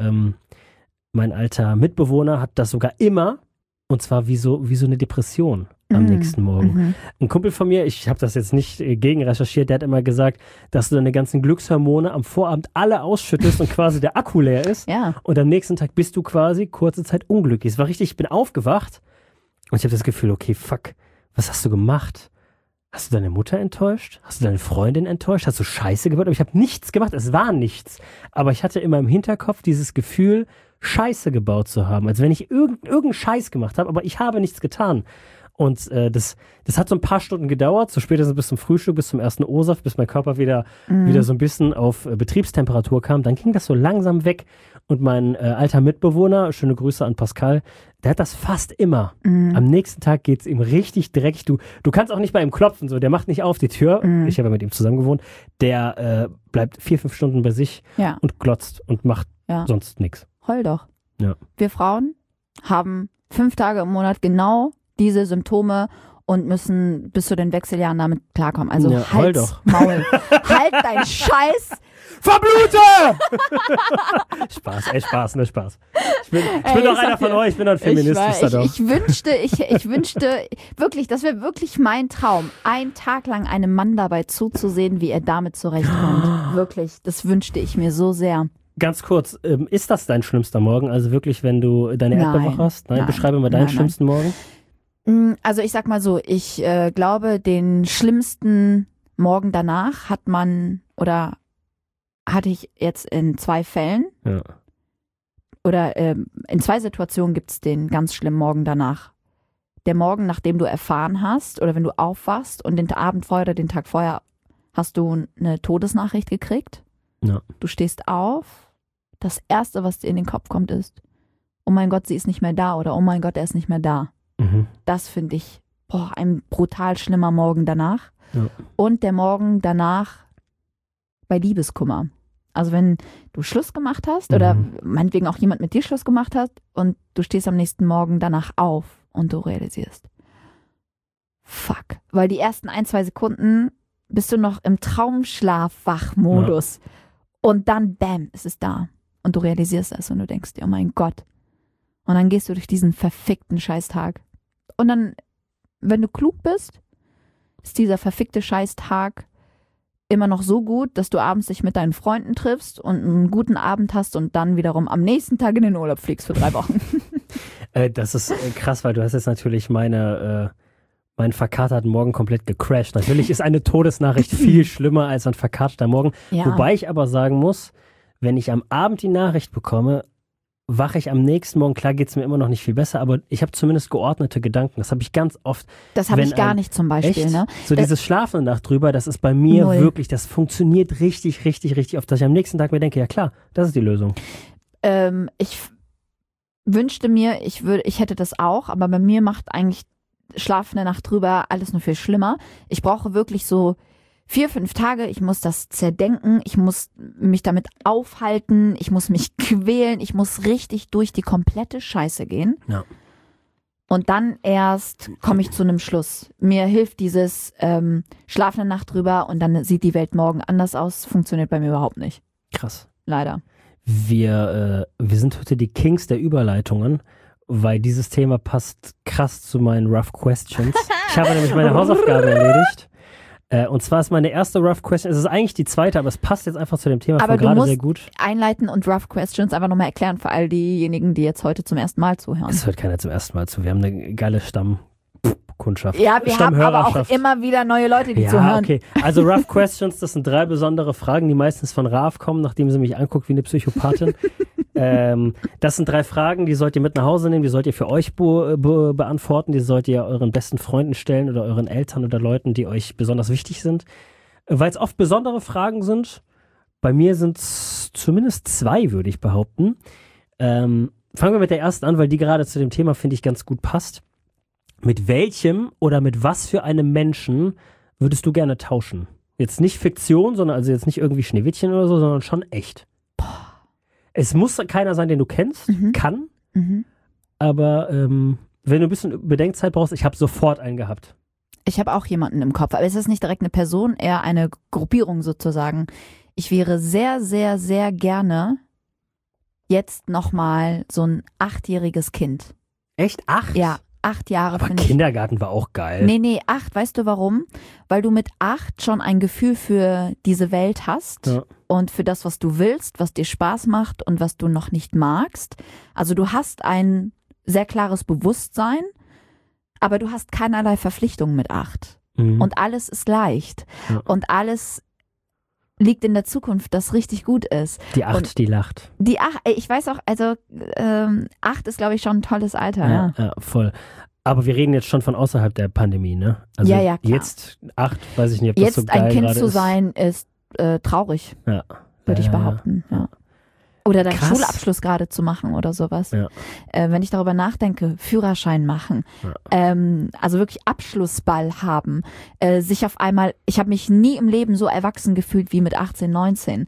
Speaker 1: Mitbewohner hat das sogar immer, und zwar wie so eine Depression am nächsten Morgen. Ein Kumpel von mir, ich habe das jetzt nicht gegen recherchiert, der hat immer gesagt, dass du deine ganzen Glückshormone am Vorabend alle ausschüttest und quasi der Akku leer ist.
Speaker 2: Ja.
Speaker 1: Und am nächsten Tag bist du quasi kurze Zeit unglücklich. Es war richtig, ich bin aufgewacht und ich habe das Gefühl, okay, fuck, was hast du gemacht? Hast du deine Mutter enttäuscht? Hast du deine Freundin enttäuscht? Hast du Scheiße gebaut? Aber ich habe nichts gemacht, es war nichts. Aber ich hatte immer im Hinterkopf dieses Gefühl, Scheiße gebaut zu haben. Als wenn ich irgendeinen Scheiß gemacht habe, aber ich habe nichts getan. Und das hat so ein paar Stunden gedauert, so spätestens bis zum Frühstück, bis zum ersten O-Saft, bis mein Körper wieder so ein bisschen auf Betriebstemperatur kam. Dann ging das so langsam weg. Und mein alter Mitbewohner, schöne Grüße an Pascal, der hat das fast immer. Am nächsten Tag geht's ihm richtig dreckig. Du kannst auch nicht bei ihm klopfen, so. Der macht nicht auf die Tür. Ich habe ja mit ihm zusammen gewohnt. Der bleibt 4-5 Stunden bei sich und glotzt und macht sonst nichts.
Speaker 2: Heul doch.
Speaker 1: Ja.
Speaker 2: Wir Frauen haben 5 Tage im Monat genau diese Symptome und müssen bis zu den Wechseljahren damit klarkommen. Also halt Maul. Halt dein Scheiß.
Speaker 1: Verblute! Spaß. Ich bin doch einer von euch, ich bin doch ein Feminist.
Speaker 2: Ich wünschte wirklich, das wäre wirklich mein Traum, einen Tag lang einem Mann dabei zuzusehen, wie er damit zurechtkommt. Wirklich, das wünschte ich mir so sehr.
Speaker 1: Ganz kurz, ist das dein schlimmster Morgen? Also wirklich, wenn du deine Erdbeerwoche hast? Nein, beschreibe mal deinen schlimmsten Morgen.
Speaker 2: Also ich sag mal so, ich glaube, den schlimmsten Morgen danach hatte ich jetzt in 2 Fällen. Ja. Oder in 2 Situationen gibt es den ganz schlimmen Morgen danach. Der Morgen, nachdem du erfahren hast, oder wenn du aufwachst und den Abend vorher oder den Tag vorher hast du eine Todesnachricht gekriegt.
Speaker 1: Ja.
Speaker 2: Du stehst auf. Das Erste, was dir in den Kopf kommt, ist, oh mein Gott, sie ist nicht mehr da, oder oh mein Gott, er ist nicht mehr da. Das finde ich ein brutal schlimmer Morgen danach. Ja. Und der Morgen danach bei Liebeskummer. Also wenn du Schluss gemacht hast oder meinetwegen auch jemand mit dir Schluss gemacht hat und du stehst am nächsten Morgen danach auf und du realisierst, fuck. Weil die ersten 1-2 Sekunden bist du noch im Traumschlaf-Wach-Modus. Ja. Und dann, bam, ist es da. Und du realisierst es und du denkst dir, oh mein Gott. Und dann gehst du durch diesen verfickten Scheißtag. Und dann, wenn du klug bist, ist dieser verfickte Scheißtag immer noch so gut, dass du abends dich mit deinen Freunden triffst und einen guten Abend hast und dann wiederum am nächsten Tag in den Urlaub fliegst für 3 Wochen.
Speaker 1: Das ist krass, weil du hast jetzt natürlich meinen verkaterten Morgen komplett gecrashed. Natürlich ist eine Todesnachricht viel schlimmer als ein verkaterter Morgen. Ja. Wobei ich aber sagen muss, wenn ich am Abend die Nachricht bekomme, wache ich am nächsten Morgen, klar geht es mir immer noch nicht viel besser, aber ich habe zumindest geordnete Gedanken. Das habe ich ganz oft.
Speaker 2: Das habe ich gar nicht zum Beispiel.
Speaker 1: Echt?
Speaker 2: Ne?
Speaker 1: So dieses Schlafen eine Nacht drüber, das ist bei mir wirklich, das funktioniert richtig, richtig, richtig oft, dass ich am nächsten Tag mir denke, ja klar, das ist die Lösung.
Speaker 2: Ich wünschte mir, ich hätte das auch, aber bei mir macht eigentlich Schlafen eine Nacht drüber alles nur viel schlimmer. Ich brauche wirklich so 4, 5 Tage, ich muss das zerdenken, ich muss mich damit aufhalten, ich muss mich quälen, ich muss richtig durch die komplette Scheiße gehen.
Speaker 1: Ja.
Speaker 2: Und dann erst komme ich zu einem Schluss. Mir hilft dieses Schlaf eine Nacht drüber und dann sieht die Welt morgen anders aus. Funktioniert bei mir überhaupt nicht.
Speaker 1: Krass.
Speaker 2: Leider.
Speaker 1: Wir sind heute die Kings der Überleitungen, weil dieses Thema passt krass zu meinen Rough Questions. Ich habe nämlich meine Hausaufgabe erledigt. Und zwar ist meine erste Rough Question, es ist eigentlich die zweite, aber es passt jetzt einfach zu dem Thema von gerade sehr gut.
Speaker 2: Einleiten und Rough Questions einfach nochmal erklären für all diejenigen, die jetzt heute zum ersten Mal zuhören.
Speaker 1: Es hört keiner zum ersten Mal zu. Wir haben eine geile Stammkundschaft.
Speaker 2: Ja, wir haben aber auch immer wieder neue Leute, die zuhören.
Speaker 1: Okay. Also Rough Questions, das sind 3 besondere Fragen, die meistens von Rav kommen, nachdem sie mich anguckt wie eine Psychopathin. Das sind 3 Fragen, die sollt ihr mit nach Hause nehmen, die sollt ihr für euch beantworten, die sollt ihr euren besten Freunden stellen oder euren Eltern oder Leuten, die euch besonders wichtig sind. Weil es oft besondere Fragen sind. Bei mir sind es zumindest 2, würde ich behaupten. Fangen wir mit der ersten an, weil die gerade zu dem Thema, finde ich, ganz gut passt. Mit welchem oder mit was für einem Menschen würdest du gerne tauschen? Jetzt nicht Fiktion, sondern also jetzt nicht irgendwie Schneewittchen oder so, sondern schon echt. Es muss keiner sein, den du kennst, kann, aber wenn du ein bisschen Bedenkzeit brauchst, ich habe sofort einen gehabt.
Speaker 2: Ich habe auch jemanden im Kopf, aber es ist nicht direkt eine Person, eher eine Gruppierung sozusagen. Ich wäre sehr, sehr, sehr gerne jetzt nochmal so ein 8-jähriges Kind.
Speaker 1: Echt? 8?
Speaker 2: Ja, 8 Jahre
Speaker 1: aber
Speaker 2: finde ich.
Speaker 1: Kindergarten war auch geil.
Speaker 2: Nee, 8, weißt du warum? Weil du mit 8 schon ein Gefühl für diese Welt hast und für das, was du willst, was dir Spaß macht und was du noch nicht magst. Also du hast ein sehr klares Bewusstsein, aber du hast keinerlei Verpflichtungen mit 8. Und alles ist leicht. Und alles liegt in der Zukunft, das richtig gut ist.
Speaker 1: Die 8, die lacht.
Speaker 2: Die 8, ich weiß auch, also 8 ist, glaube ich, schon ein tolles Alter.
Speaker 1: Ja, voll. Aber wir reden jetzt schon von außerhalb der Pandemie, ne? Also
Speaker 2: ja, klar.
Speaker 1: Jetzt 8, weiß ich nicht, ob das
Speaker 2: jetzt
Speaker 1: so geil
Speaker 2: ein Kind
Speaker 1: gerade
Speaker 2: zu
Speaker 1: ist.
Speaker 2: sein, ist traurig, würde ich behaupten. Ja. Oder deinen Schulabschluss gerade zu machen oder sowas.
Speaker 1: Ja.
Speaker 2: Wenn ich darüber nachdenke, Führerschein machen, also wirklich Abschlussball haben, sich auf einmal, ich habe mich nie im Leben so erwachsen gefühlt wie mit 18, 19.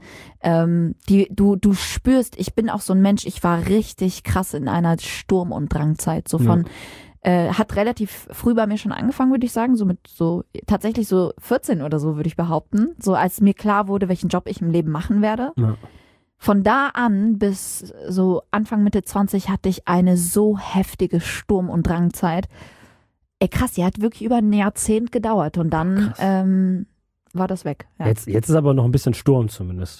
Speaker 2: Du spürst, ich bin auch so ein Mensch, ich war richtig krass in einer Sturm- und Drangzeit, so von hat relativ früh bei mir schon angefangen, würde ich sagen, tatsächlich so 14 oder so, würde ich behaupten, so als mir klar wurde, welchen Job ich im Leben machen werde. Ja. Von da an bis so Anfang, Mitte 20 hatte ich eine so heftige Sturm- und Drangzeit. Ey, krass, die hat wirklich über ein Jahrzehnt gedauert und dann war das weg. Ja.
Speaker 1: Jetzt ist aber noch ein bisschen Sturm zumindest.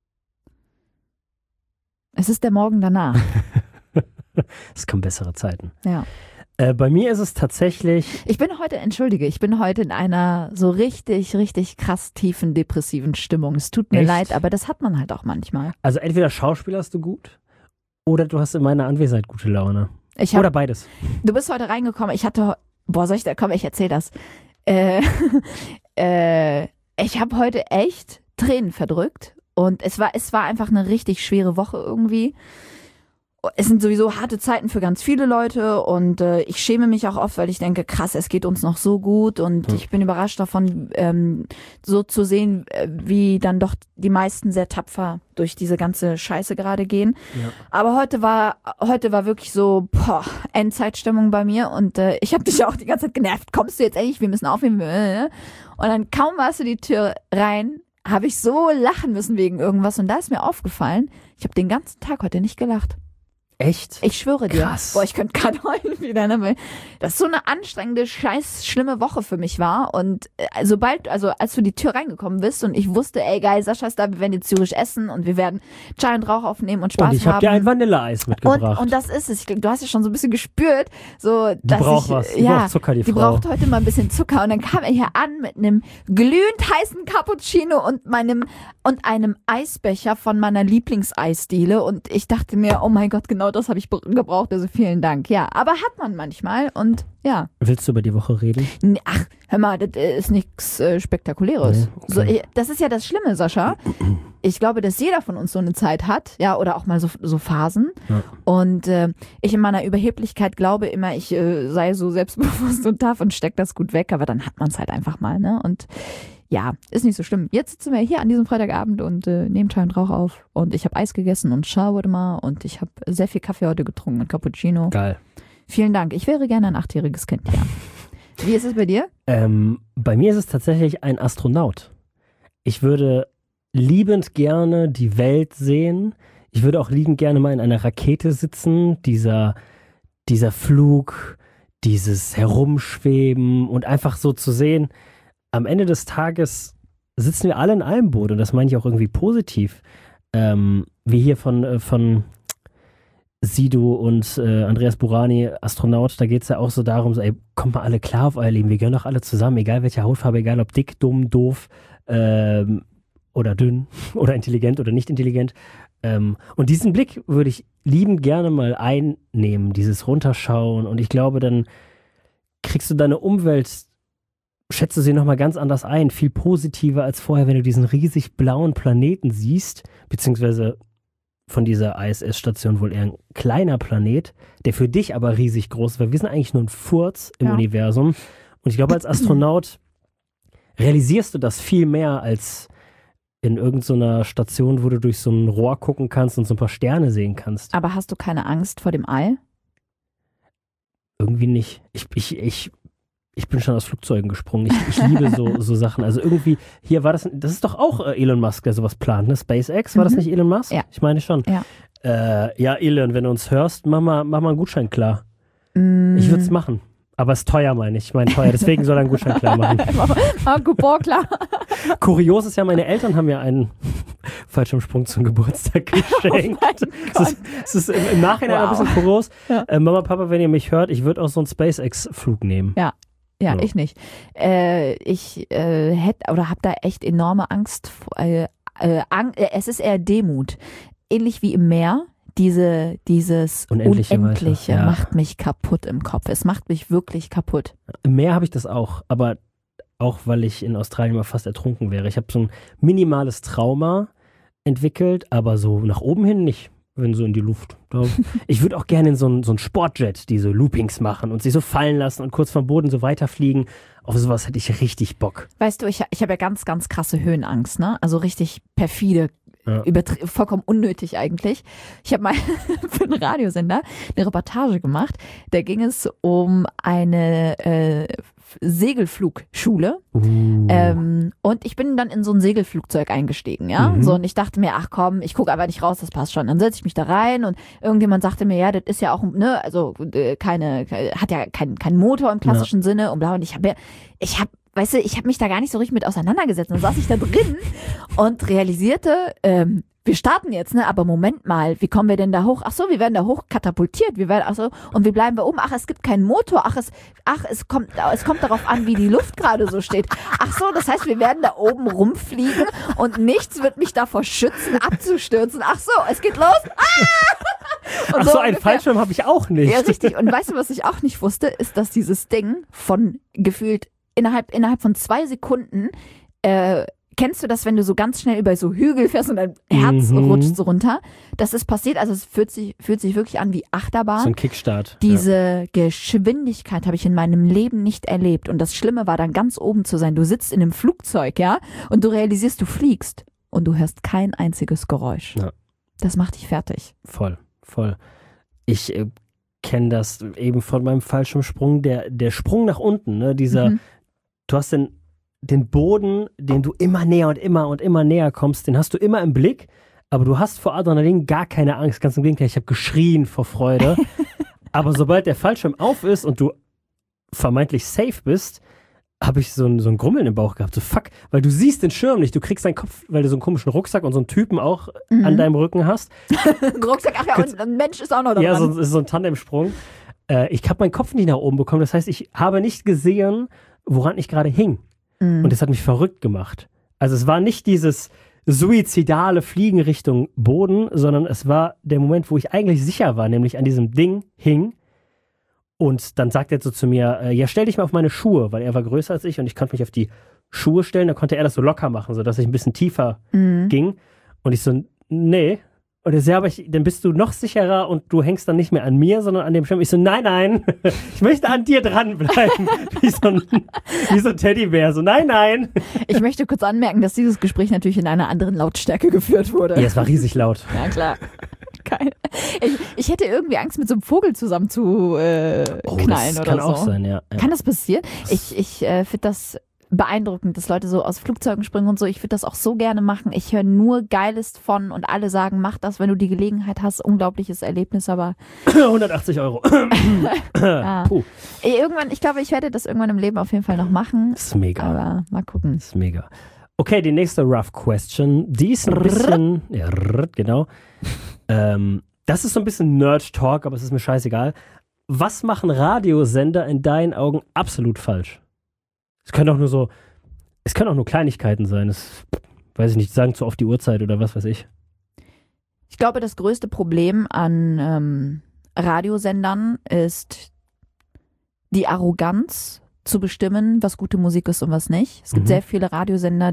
Speaker 2: Es ist der Morgen danach.
Speaker 1: Es kommen bessere Zeiten.
Speaker 2: Ja.
Speaker 1: Bei mir ist es tatsächlich...
Speaker 2: Ich bin heute in einer so richtig, richtig krass tiefen, depressiven Stimmung. Es tut mir leid, aber das hat man halt auch manchmal.
Speaker 1: Also entweder schauspielerst du gut oder du hast in meiner Anwesenheit gute Laune. Oder beides.
Speaker 2: Du bist heute reingekommen, ich erzähl das. Ich habe heute echt Tränen verdrückt und es war einfach eine richtig schwere Woche irgendwie. Es sind sowieso harte Zeiten für ganz viele Leute und ich schäme mich auch oft, weil ich denke, krass, es geht uns noch so gut und ich bin überrascht davon, so zu sehen, wie dann doch die meisten sehr tapfer durch diese ganze Scheiße gerade gehen. Ja. Aber heute war wirklich so Endzeitstimmung bei mir und ich habe dich auch die ganze Zeit genervt. Kommst du jetzt endlich? Wir müssen aufnehmen. Und dann kaum warst du die Tür rein, habe ich so lachen müssen wegen irgendwas und da ist mir aufgefallen, ich habe den ganzen Tag heute nicht gelacht.
Speaker 1: Echt?
Speaker 2: Ich schwöre dir.
Speaker 1: Krass.
Speaker 2: Ich könnte gerade heulen wieder, ne? Weil das so eine anstrengende, schlimme Woche für mich war. Und als du die Tür reingekommen bist und ich wusste, ey geil, Sascha ist da, wir werden jetzt Zürich essen und wir werden Chai und Rauch aufnehmen und Spaß haben.
Speaker 1: Und ich habe dir ein Vanilleeis mitgebracht.
Speaker 2: Und das ist es. Du hast ja schon so ein bisschen gespürt, so,
Speaker 1: die braucht was. Die braucht Zucker, die Frau.
Speaker 2: Die braucht heute mal ein bisschen Zucker. Und dann kam er hier an mit einem glühend heißen Cappuccino und einem Eisbecher von meiner Lieblingseisdiele. Und ich dachte mir, oh mein Gott, genau das habe ich gebraucht, also vielen Dank. Ja, aber hat man manchmal und ja.
Speaker 1: Willst du über die Woche reden?
Speaker 2: Ach, hör mal, das ist nichts Spektakuläres. Okay. So, das ist ja das Schlimme, Sascha. Ich glaube, dass jeder von uns so eine Zeit hat, ja, oder auch mal so Phasen. Ja. Und ich in meiner Überheblichkeit glaube immer, ich sei so selbstbewusst und tough und steck das gut weg, aber dann hat man es halt einfach mal, ne? Und Ja, ist nicht so schlimm. Jetzt sitzen wir hier an diesem Freitagabend und nehmen Chai und Rauch auf. Und ich habe Eis gegessen und Shawarma und ich habe sehr viel Kaffee heute getrunken und Cappuccino.
Speaker 1: Geil.
Speaker 2: Vielen Dank. Ich wäre gerne ein 8-jähriges Kind, ja. Wie ist es bei dir?
Speaker 1: Bei mir ist es tatsächlich ein Astronaut. Ich würde liebend gerne die Welt sehen. Ich würde auch liebend gerne mal in einer Rakete sitzen. Dieser Flug, dieses Herumschweben und einfach so zu sehen, am Ende des Tages sitzen wir alle in einem Boot und das meine ich auch irgendwie positiv. Wie hier von Sido und Andreas Burani, Astronaut, da geht es ja auch so darum, so, ey, kommt mal alle klar auf euer Leben, wir gehören doch alle zusammen, egal welche Hautfarbe, egal ob dick, dumm, doof oder dünn oder intelligent oder nicht intelligent. Und diesen Blick würde ich liebend gerne mal einnehmen, dieses Runterschauen, und ich glaube, dann kriegst du deine Umwelt, schätzt du sie nochmal ganz anders ein, viel positiver als vorher, wenn du diesen riesig blauen Planeten siehst, beziehungsweise von dieser ISS-Station wohl eher ein kleiner Planet, der für dich aber riesig groß ist, weil wir sind eigentlich nur ein Furz im Universum. Und ich glaube, als Astronaut realisierst du das viel mehr als in irgendeiner Station, wo du durch so ein Rohr gucken kannst und so ein paar Sterne sehen kannst.
Speaker 2: Aber hast du keine Angst vor dem All?
Speaker 1: Irgendwie nicht. Ich bin schon aus Flugzeugen gesprungen. Ich liebe so Sachen. Also irgendwie, hier war das ist doch auch Elon Musk, der sowas plant, ne? SpaceX, war das nicht Elon Musk?
Speaker 2: Ja.
Speaker 1: Ich meine schon.
Speaker 2: Ja.
Speaker 1: Ja, Elon, wenn du uns hörst, mach mal einen Gutschein klar. Ich würde es machen. Aber es ist teuer, meine ich. Ich meine teuer, deswegen soll er einen Gutschein klar machen.
Speaker 2: Coupon klar.
Speaker 1: Kurios ist ja, meine Eltern haben ja einen Fallschirmsprung zum Geburtstag geschenkt. Es ist im Nachhinein ein bisschen kurios. Ja. Mama, Papa, wenn ihr mich hört, ich würde auch so einen SpaceX-Flug nehmen.
Speaker 2: Ja, ich nicht. Ich hätte oder habe da echt enorme Angst. Es ist eher Demut. Ähnlich wie im Meer. Dieses Unendliche macht mich kaputt im Kopf. Es macht mich wirklich kaputt.
Speaker 1: Im Meer habe ich das auch, aber auch, weil ich in Australien mal fast ertrunken wäre. Ich habe so ein minimales Trauma entwickelt, aber so nach oben hin nicht, wenn so in die Luft. Ich würde auch gerne in so ein Sportjet diese Loopings machen und sich so fallen lassen und kurz vom Boden so weiterfliegen. Auf sowas hätte ich richtig Bock.
Speaker 2: Weißt du, ich habe ja ganz, ganz krasse Höhenangst, ne? Also richtig perfide. Ja. Vollkommen unnötig eigentlich. Ich habe mal für einen Radiosender eine Reportage gemacht. Da ging es um eine Segelflugschule. Und ich bin dann in so ein Segelflugzeug eingestiegen, ja. So, und ich dachte mir, ach komm, ich gucke aber nicht raus, das passt schon. Dann setze ich mich da rein und irgendjemand sagte mir, ja, das ist ja auch, ne, also hat ja keinen Motor im klassischen Sinne und bla. Und ich habe mich da gar nicht so richtig mit auseinandergesetzt. Dann saß ich da drin und realisierte, wir starten jetzt, ne? Aber Moment mal, wie kommen wir denn da hoch? Ach so, wir werden da hoch katapultiert. Und wie bleiben wir oben? Ach, es gibt keinen Motor. Es kommt darauf an, wie die Luft gerade so steht. Ach so, das heißt, wir werden da oben rumfliegen und nichts wird mich davor schützen, abzustürzen. Ach so, es geht los.
Speaker 1: Ach so, einen Fallschirm habe ich auch nicht.
Speaker 2: Ja, richtig. Und weißt du, was ich auch nicht wusste, ist, dass dieses Ding von gefühlt innerhalb von 2 Sekunden, kennst du das, wenn du so ganz schnell über so Hügel fährst und dein Herz rutscht so runter? Das ist passiert, also es fühlt sich wirklich an wie Achterbahn.
Speaker 1: So ein Kickstart.
Speaker 2: Diese Geschwindigkeit habe ich in meinem Leben nicht erlebt. Und das Schlimme war dann ganz oben zu sein. Du sitzt in einem Flugzeug, ja, und du realisierst, du fliegst und du hörst kein einziges Geräusch. Ja. Das macht dich fertig.
Speaker 1: Voll. Ich kenne das eben von meinem Fallschirmsprung, der Sprung nach unten, ne, du hast den Boden, den du immer näher und immer näher kommst, den hast du immer im Blick, aber du hast vor Adrenalin gar keine Angst. Ganz im Gegenteil, ich habe geschrien vor Freude. Aber sobald der Fallschirm auf ist und du vermeintlich safe bist, habe ich so ein Grummeln im Bauch gehabt. So fuck, weil du siehst den Schirm nicht. Du kriegst deinen Kopf, weil du so einen komischen Rucksack und so einen Typen auch an deinem Rücken hast.
Speaker 2: Rucksack, ach ja, und ein Mensch ist auch noch da dran.
Speaker 1: Ja, so ein Tandemsprung. Ich habe meinen Kopf nicht nach oben bekommen. Das heißt, ich habe nicht gesehen, woran ich gerade hing. Und das hat mich verrückt gemacht. Also es war nicht dieses suizidale Fliegen Richtung Boden, sondern es war der Moment, wo ich eigentlich sicher war, nämlich an diesem Ding hing. Und dann sagt er so zu mir, ja, stell dich mal auf meine Schuhe, weil er war größer als ich und ich konnte mich auf die Schuhe stellen. Dann konnte er das so locker machen, sodass ich ein bisschen tiefer ging. Und ich so, nee, Und er so, ja, aber dann bist du noch sicherer und du hängst dann nicht mehr an mir, sondern an dem Schirm. Ich so, nein, ich möchte an dir dranbleiben. wie so ein Teddybär. So, nein.
Speaker 2: Ich möchte kurz anmerken, dass dieses Gespräch natürlich in einer anderen Lautstärke geführt wurde.
Speaker 1: Ja, es war riesig laut.
Speaker 2: Ja, klar. Geil. Ich hätte irgendwie Angst, mit so einem Vogel zusammen zu knallen
Speaker 1: das
Speaker 2: oder
Speaker 1: kann
Speaker 2: so.
Speaker 1: auch sein, ja.
Speaker 2: Kann das passieren? Ich finde das beeindruckend, dass Leute so aus Flugzeugen springen und so. Ich würde das auch so gerne machen. Ich höre nur Geiles von und alle sagen, mach das, wenn du die Gelegenheit hast. Unglaubliches Erlebnis, aber
Speaker 1: 180 Euro.
Speaker 2: ja.
Speaker 1: Puh.
Speaker 2: Ich glaube, ich werde das irgendwann im Leben auf jeden Fall noch machen.
Speaker 1: Das ist mega.
Speaker 2: Aber mal gucken.
Speaker 1: Das ist mega. Okay, die nächste Rough Question. Die ist ein bisschen, ja, genau. Das ist so ein bisschen Nerd-Talk, aber es ist mir scheißegal. Was machen Radiosender in deinen Augen absolut falsch? Es können auch nur Kleinigkeiten sein. Das, weiß ich nicht, sagen zu oft die Uhrzeit oder was weiß ich.
Speaker 2: Ich glaube, das größte Problem an Radiosendern ist die Arroganz zu bestimmen, was gute Musik ist und was nicht. Es gibt sehr viele Radiosender,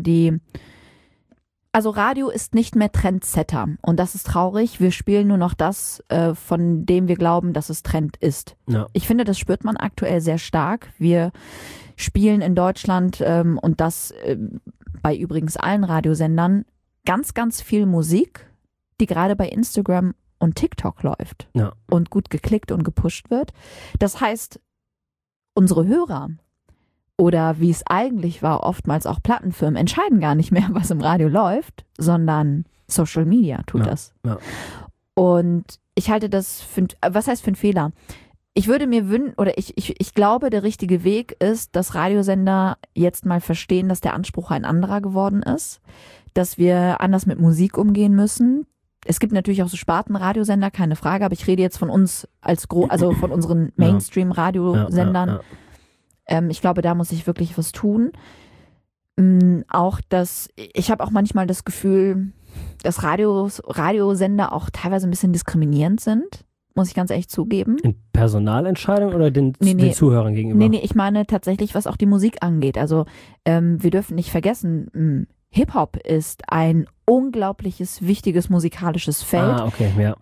Speaker 2: also Radio ist nicht mehr Trendsetter und das ist traurig. Wir spielen nur noch das, von dem wir glauben, dass es Trend ist.
Speaker 1: Ja.
Speaker 2: Ich finde, das spürt man aktuell sehr stark. Wir spielen in Deutschland und das bei übrigens allen Radiosendern ganz, ganz viel Musik, die gerade bei Instagram und TikTok läuft und gut geklickt und gepusht wird. Das heißt, unsere Hörer oder wie es eigentlich war, oftmals auch Plattenfirmen entscheiden gar nicht mehr, was im Radio läuft, sondern Social Media tut das.
Speaker 1: Ja.
Speaker 2: Und ich halte das was heißt für einen Fehler? Ich würde mir wünschen, oder ich glaube, der richtige Weg ist, dass Radiosender jetzt mal verstehen, dass der Anspruch ein anderer geworden ist, dass wir anders mit Musik umgehen müssen. Es gibt natürlich auch so Spartenradiosender, keine Frage, aber ich rede jetzt von uns also von unseren Mainstream-Radiosendern.
Speaker 1: Ja.
Speaker 2: Ich glaube, da muss ich wirklich was tun. Ich habe auch manchmal das Gefühl, dass Radiosender auch teilweise ein bisschen diskriminierend sind, muss ich ganz ehrlich zugeben.
Speaker 1: In Personalentscheidungen oder den Zuhörern gegenüber?
Speaker 2: Nee, ich meine tatsächlich, was auch die Musik angeht. Also wir dürfen nicht vergessen, Hip-Hop ist ein unglaubliches, wichtiges musikalisches Feld.
Speaker 1: Okay, ja.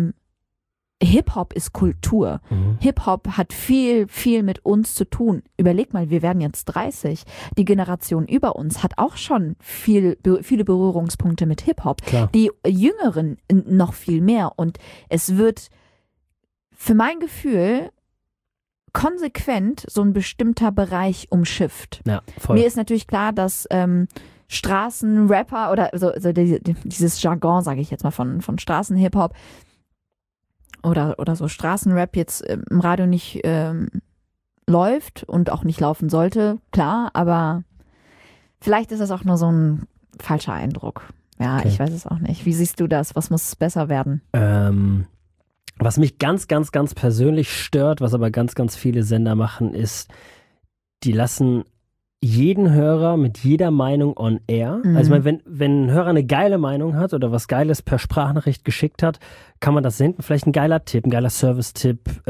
Speaker 2: Hip-Hop ist Kultur. Hip-Hop hat viel, viel mit uns zu tun. Überleg mal, wir werden jetzt 30. Die Generation über uns hat auch schon viele Berührungspunkte mit Hip-Hop.
Speaker 1: Klar.
Speaker 2: Die Jüngeren noch viel mehr. Und es wird für mein Gefühl konsequent so ein bestimmter Bereich umschifft.
Speaker 1: Ja, voll.
Speaker 2: Mir ist natürlich klar, dass Straßenrapper oder so dieses Jargon, sage ich jetzt mal, von Straßenhip-Hop oder so Straßenrap jetzt im Radio nicht läuft und auch nicht laufen sollte, klar, aber vielleicht ist das auch nur so ein falscher Eindruck. Ja, okay. Ich weiß es auch nicht. Wie siehst du das? Was muss besser werden?
Speaker 1: Was mich ganz, ganz, ganz persönlich stört, was aber ganz, ganz viele Sender machen, ist, die lassen jeden Hörer mit jeder Meinung on air. Also wenn ein Hörer eine geile Meinung hat oder was Geiles per Sprachnachricht geschickt hat, kann man das senden. Vielleicht ein geiler Tipp, ein geiler Service-Tipp,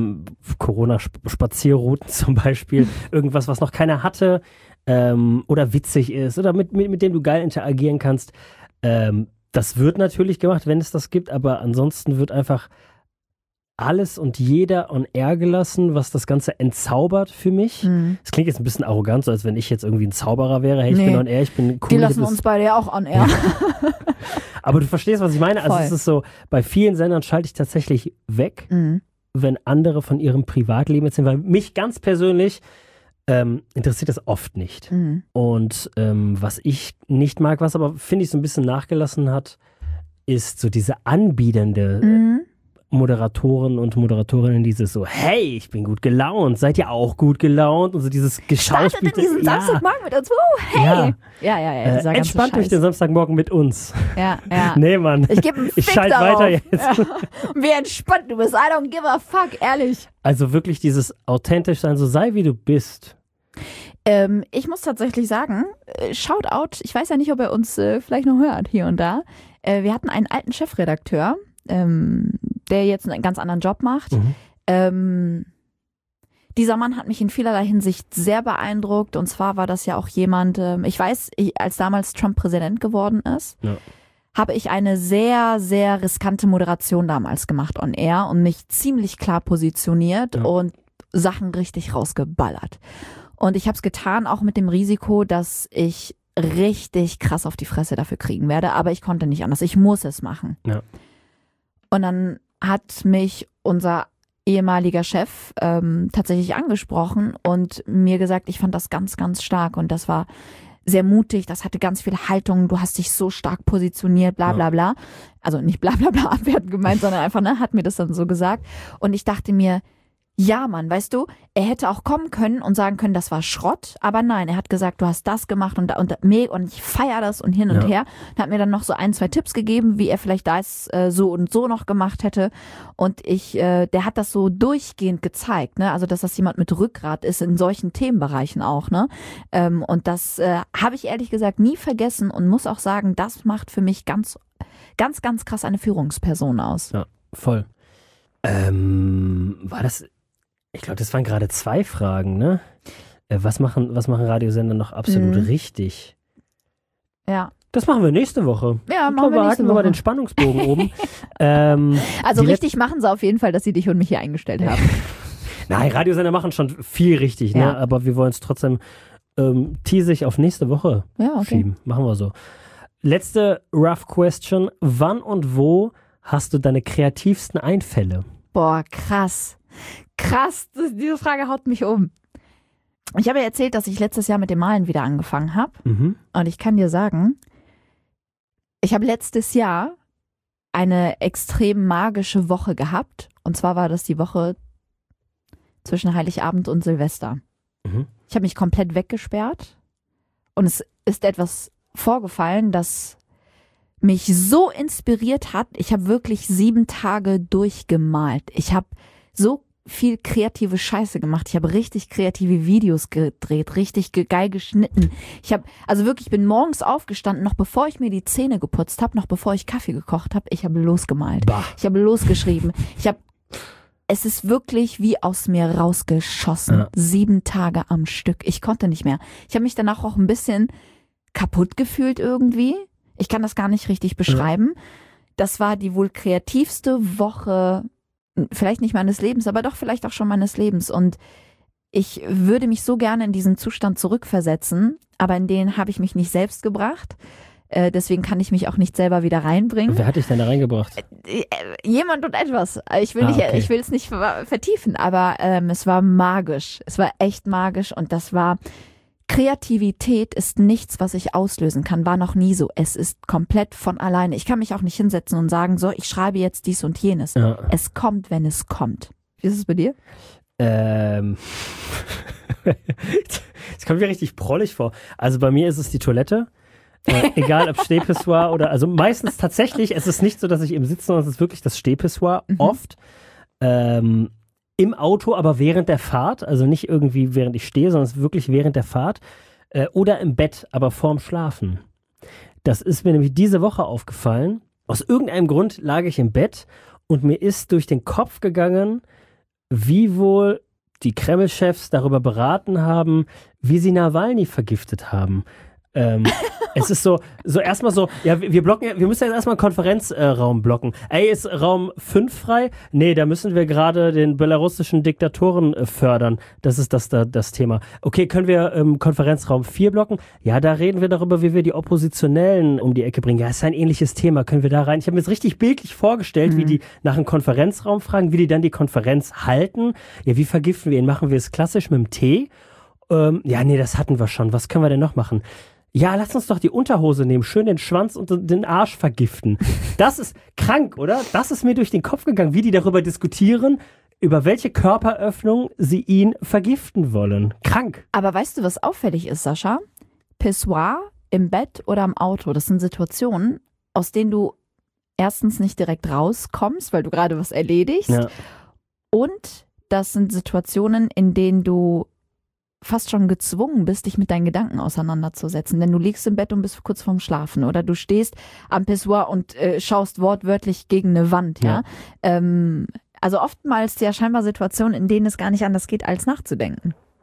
Speaker 1: Corona-Spazierrouten zum Beispiel, irgendwas, was noch keiner hatte oder witzig ist oder mit dem du geil interagieren kannst. Das wird natürlich gemacht, wenn es das gibt, aber ansonsten wird einfach alles und jeder on air gelassen, was das Ganze entzaubert für mich. Das klingt jetzt ein bisschen arrogant, so als wenn ich jetzt irgendwie ein Zauberer wäre. Hey, ich bin on air, ich bin cool.
Speaker 2: Die lassen uns beide ja auch on air.
Speaker 1: Aber du verstehst, was ich meine. Also es ist so, bei vielen Sendern schalte ich tatsächlich weg, wenn andere von ihrem Privatleben erzählen, weil mich ganz persönlich interessiert das oft nicht. Und was ich nicht mag, was aber, finde ich, so ein bisschen nachgelassen hat, ist so diese anbiedernde Moderatoren und Moderatorinnen, dieses so, hey, ich bin gut gelaunt, seid ihr auch gut gelaunt? Und so dieses Geschauspielte.
Speaker 2: Startet diesen Samstagmorgen mit uns, hey! Ja.
Speaker 1: Entspannt durch den Samstagmorgen mit uns.
Speaker 2: Ja.
Speaker 1: Nee, Mann.
Speaker 2: Ich
Speaker 1: schalte weiter jetzt.
Speaker 2: Ja. Wie entspannt du bist, I don't give a fuck, ehrlich.
Speaker 1: Also wirklich dieses authentisch sein, so sei wie du bist.
Speaker 2: Ich muss tatsächlich sagen, Shoutout, ich weiß ja nicht, ob er uns vielleicht noch hört, hier und da. Wir hatten einen alten Chefredakteur, der jetzt einen ganz anderen Job macht. Dieser Mann hat mich in vielerlei Hinsicht sehr beeindruckt. Und zwar war das ja auch jemand, ich weiß, als damals Trump Präsident geworden ist, habe ich eine sehr, sehr riskante Moderation damals gemacht on air und mich ziemlich klar positioniert und Sachen richtig rausgeballert. Und ich habe es getan, auch mit dem Risiko, dass ich richtig krass auf die Fresse dafür kriegen werde, aber ich konnte nicht anders. Ich muss es machen.
Speaker 1: Ja.
Speaker 2: Und dann hat mich unser ehemaliger Chef tatsächlich angesprochen und mir gesagt, ich fand das ganz, ganz stark und das war sehr mutig, das hatte ganz viel Haltung, du hast dich so stark positioniert, bla bla bla. Also nicht bla bla bla abwertend gemeint, sondern einfach, hat mir das dann so gesagt. Und ich dachte mir, ja, Mann, weißt du, er hätte auch kommen können und sagen können, das war Schrott, aber nein, er hat gesagt, du hast das gemacht und ich feiere das und hin und her. Und hat mir dann noch so 1, 2 Tipps gegeben, wie er vielleicht das so und so noch gemacht hätte. Und der hat das so durchgehend gezeigt, ne? Also, dass das jemand mit Rückgrat ist in solchen Themenbereichen auch, ne? Und das habe ich ehrlich gesagt nie vergessen und muss auch sagen, das macht für mich ganz, ganz, ganz krass eine Führungsperson aus.
Speaker 1: Ja, voll. War das... Ich glaube, das waren gerade 2 Fragen, ne? Was machen Radiosender noch absolut richtig?
Speaker 2: Ja.
Speaker 1: Das machen wir nächste Woche.
Speaker 2: Ja, machen wir nächste Woche.
Speaker 1: Wir mal den Spannungsbogen oben.
Speaker 2: Also richtig machen sie auf jeden Fall, dass sie dich und mich hier eingestellt haben.
Speaker 1: Nein, Radiosender machen schon viel richtig, ne? Aber wir wollen es trotzdem teasig auf nächste Woche schieben. Machen wir so. Letzte Rough Question. Wann und wo hast du deine kreativsten Einfälle?
Speaker 2: Boah, krass. Krass, diese Frage haut mich um. Ich habe ja erzählt, dass ich letztes Jahr mit dem Malen wieder angefangen habe. Und ich kann dir sagen, ich habe letztes Jahr eine extrem magische Woche gehabt. Und zwar war das die Woche zwischen Heiligabend und Silvester. Ich habe mich komplett weggesperrt. Und es ist etwas vorgefallen, das mich so inspiriert hat. Ich habe wirklich 7 Tage durchgemalt. Ich habe so viel kreative Scheiße gemacht. Ich habe richtig kreative Videos gedreht, richtig geil geschnitten. Ich bin morgens aufgestanden, noch bevor ich mir die Zähne geputzt habe, noch bevor ich Kaffee gekocht habe, ich habe losgemalt. Ich habe losgeschrieben. Es ist wirklich wie aus mir rausgeschossen. 7 Tage am Stück. Ich konnte nicht mehr. Ich habe mich danach auch ein bisschen kaputt gefühlt irgendwie. Ich kann das gar nicht richtig beschreiben. Das war die wohl kreativste Woche, vielleicht nicht meines Lebens, aber doch vielleicht auch schon meines Lebens. Und ich würde mich so gerne in diesen Zustand zurückversetzen, aber in den habe ich mich nicht selbst gebracht. Deswegen kann ich mich auch nicht selber wieder reinbringen.
Speaker 1: Wer hat dich denn da reingebracht?
Speaker 2: Jemand und etwas. Ich will es nicht vertiefen, aber es war magisch. Es war echt magisch und das war... Kreativität ist nichts, was ich auslösen kann, war noch nie so. Es ist komplett von alleine. Ich kann mich auch nicht hinsetzen und sagen, so, ich schreibe jetzt dies und jenes. Ja. Es kommt, wenn es kommt. Wie ist es bei dir?
Speaker 1: Das kommt mir richtig prollig vor. Also bei mir ist es die Toilette. Egal ob Stehpissoir oder, also meistens tatsächlich, es ist nicht so, dass ich im Sitze, sondern es ist wirklich das Stehpissoir, oft. Im Auto, aber während der Fahrt, also nicht irgendwie während ich stehe, sondern es ist wirklich während der Fahrt oder im Bett, aber vorm Schlafen. Das ist mir nämlich diese Woche aufgefallen. Aus irgendeinem Grund lag ich im Bett und mir ist durch den Kopf gegangen, wie wohl die Kreml-Chefs darüber beraten haben, wie sie Nawalny vergiftet haben. Es ist so erstmal so, ja, wir müssen jetzt erstmal einen Konferenzraum blocken. Ey, ist Raum 5 frei? Nee, da müssen wir gerade den belarussischen Diktatoren fördern. Das ist das Thema. Okay, können wir Konferenzraum 4 blocken? Ja, da reden wir darüber, wie wir die Oppositionellen um die Ecke bringen. Ja, ist ein ähnliches Thema. Können wir da rein? Ich habe mir jetzt richtig bildlich vorgestellt, wie die nach einem Konferenzraum fragen, wie die dann die Konferenz halten. Ja, wie vergiften wir ihn? Machen wir es klassisch mit dem Tee? Ja, nee, das hatten wir schon. Was können wir denn noch machen? Ja, lass uns doch die Unterhose nehmen, schön den Schwanz und den Arsch vergiften. Das ist krank, oder? Das ist mir durch den Kopf gegangen, wie die darüber diskutieren, über welche Körperöffnung sie ihn vergiften wollen. Krank.
Speaker 2: Aber weißt du, was auffällig ist, Sascha? Pissoir, im Bett oder im Auto, das sind Situationen, aus denen du erstens nicht direkt rauskommst, weil du gerade was erledigst. Ja. Und das sind Situationen, in denen du fast schon gezwungen bist, dich mit deinen Gedanken auseinanderzusetzen. Denn du liegst im Bett und bist kurz vorm Schlafen. Oder du stehst am Pissoir und schaust wortwörtlich gegen eine Wand. Ja? Also oftmals ja scheinbar Situationen, in denen es gar nicht anders geht, als nachzudenken.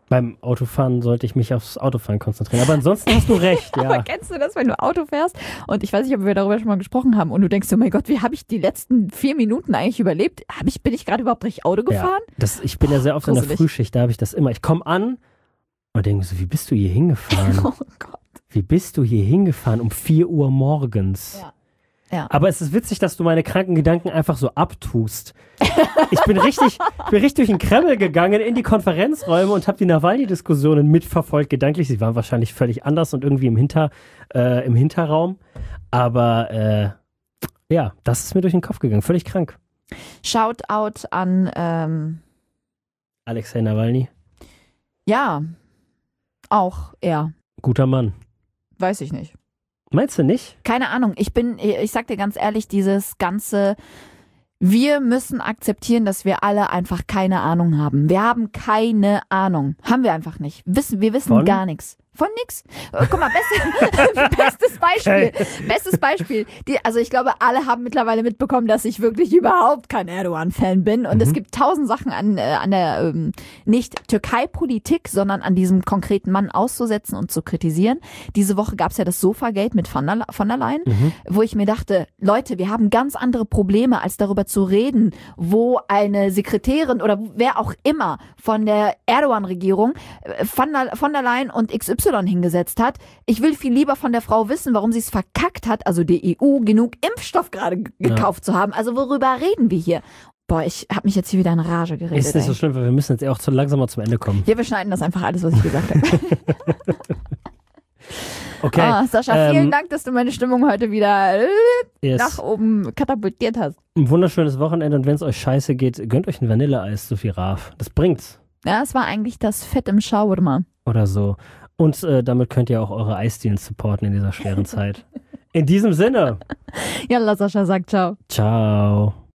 Speaker 1: Beim Autofahren sollte ich mich aufs Autofahren konzentrieren. Aber ansonsten hast du recht,
Speaker 2: Aber
Speaker 1: ja.
Speaker 2: kennst du das, wenn du Auto fährst und ich weiß nicht, ob wir darüber schon mal gesprochen haben und du denkst, oh mein Gott, wie habe ich die letzten 4 Minuten eigentlich überlebt? Bin ich gerade überhaupt richtig Auto gefahren?
Speaker 1: Ich bin ja sehr oft in der
Speaker 2: gruselig.
Speaker 1: Frühschicht, da habe ich das immer. Ich komme an und denke so, wie bist du hier hingefahren?
Speaker 2: Oh Gott.
Speaker 1: Wie bist du hier hingefahren um 4 Uhr morgens?
Speaker 2: Ja.
Speaker 1: Aber es ist witzig, dass du meine kranken Gedanken einfach so abtust. Ich bin richtig durch den Kreml gegangen in die Konferenzräume und habe die Nawalny-Diskussionen mitverfolgt, gedanklich. Sie waren wahrscheinlich völlig anders und irgendwie im Hinterraum. Aber ja, das ist mir durch den Kopf gegangen. Völlig krank.
Speaker 2: Shoutout an,
Speaker 1: Alexei Nawalny,
Speaker 2: ja, auch er.
Speaker 1: guter Mann.
Speaker 2: Weiß ich nicht.
Speaker 1: Meinst du nicht?
Speaker 2: Keine Ahnung. Ich sag dir ganz ehrlich, dieses ganze, wir müssen akzeptieren, dass wir alle einfach keine Ahnung haben. Wir haben keine Ahnung. Haben wir einfach nicht. Wir wissen
Speaker 1: Von?
Speaker 2: gar nichts. Von nix. Guck mal, bestes Beispiel. Bestes Beispiel. Also ich glaube, alle haben mittlerweile mitbekommen, dass ich wirklich überhaupt kein Erdogan-Fan bin. Und es gibt 1000 Sachen an der nicht Türkei-Politik, sondern an diesem konkreten Mann auszusetzen und zu kritisieren. Diese Woche gab es ja das Sofa-Gate mit von der Leyen, wo ich mir dachte, Leute, wir haben ganz andere Probleme, als darüber zu reden, wo eine Sekretärin oder wer auch immer von der Erdogan-Regierung von der Leyen und XY hingesetzt hat. Ich will viel lieber von der Frau wissen, warum sie es verkackt hat, also die EU, genug Impfstoff gerade gekauft zu haben. Also worüber reden wir hier? Boah, ich habe mich jetzt hier wieder in Rage geredet.
Speaker 1: Ist nicht so schlimm, weil wir müssen jetzt auch zu langsam zum Ende kommen.
Speaker 2: Ja, wir schneiden das einfach alles, was ich gesagt habe.
Speaker 1: Okay.
Speaker 2: Sascha, vielen Dank, dass du meine Stimmung heute wieder
Speaker 1: Yes.
Speaker 2: nach oben katapultiert hast.
Speaker 1: Ein wunderschönes Wochenende und wenn es euch scheiße geht, gönnt euch ein Vanilleeis, Sophie Raaf. Das bringt's.
Speaker 2: Ja, es war eigentlich das Fett im Shawarma.
Speaker 1: Oder so. Und damit könnt ihr auch eure Eisdielen supporten in dieser schweren Zeit. In diesem Sinne.
Speaker 2: Ja, Sascha sagt ciao.
Speaker 1: Ciao.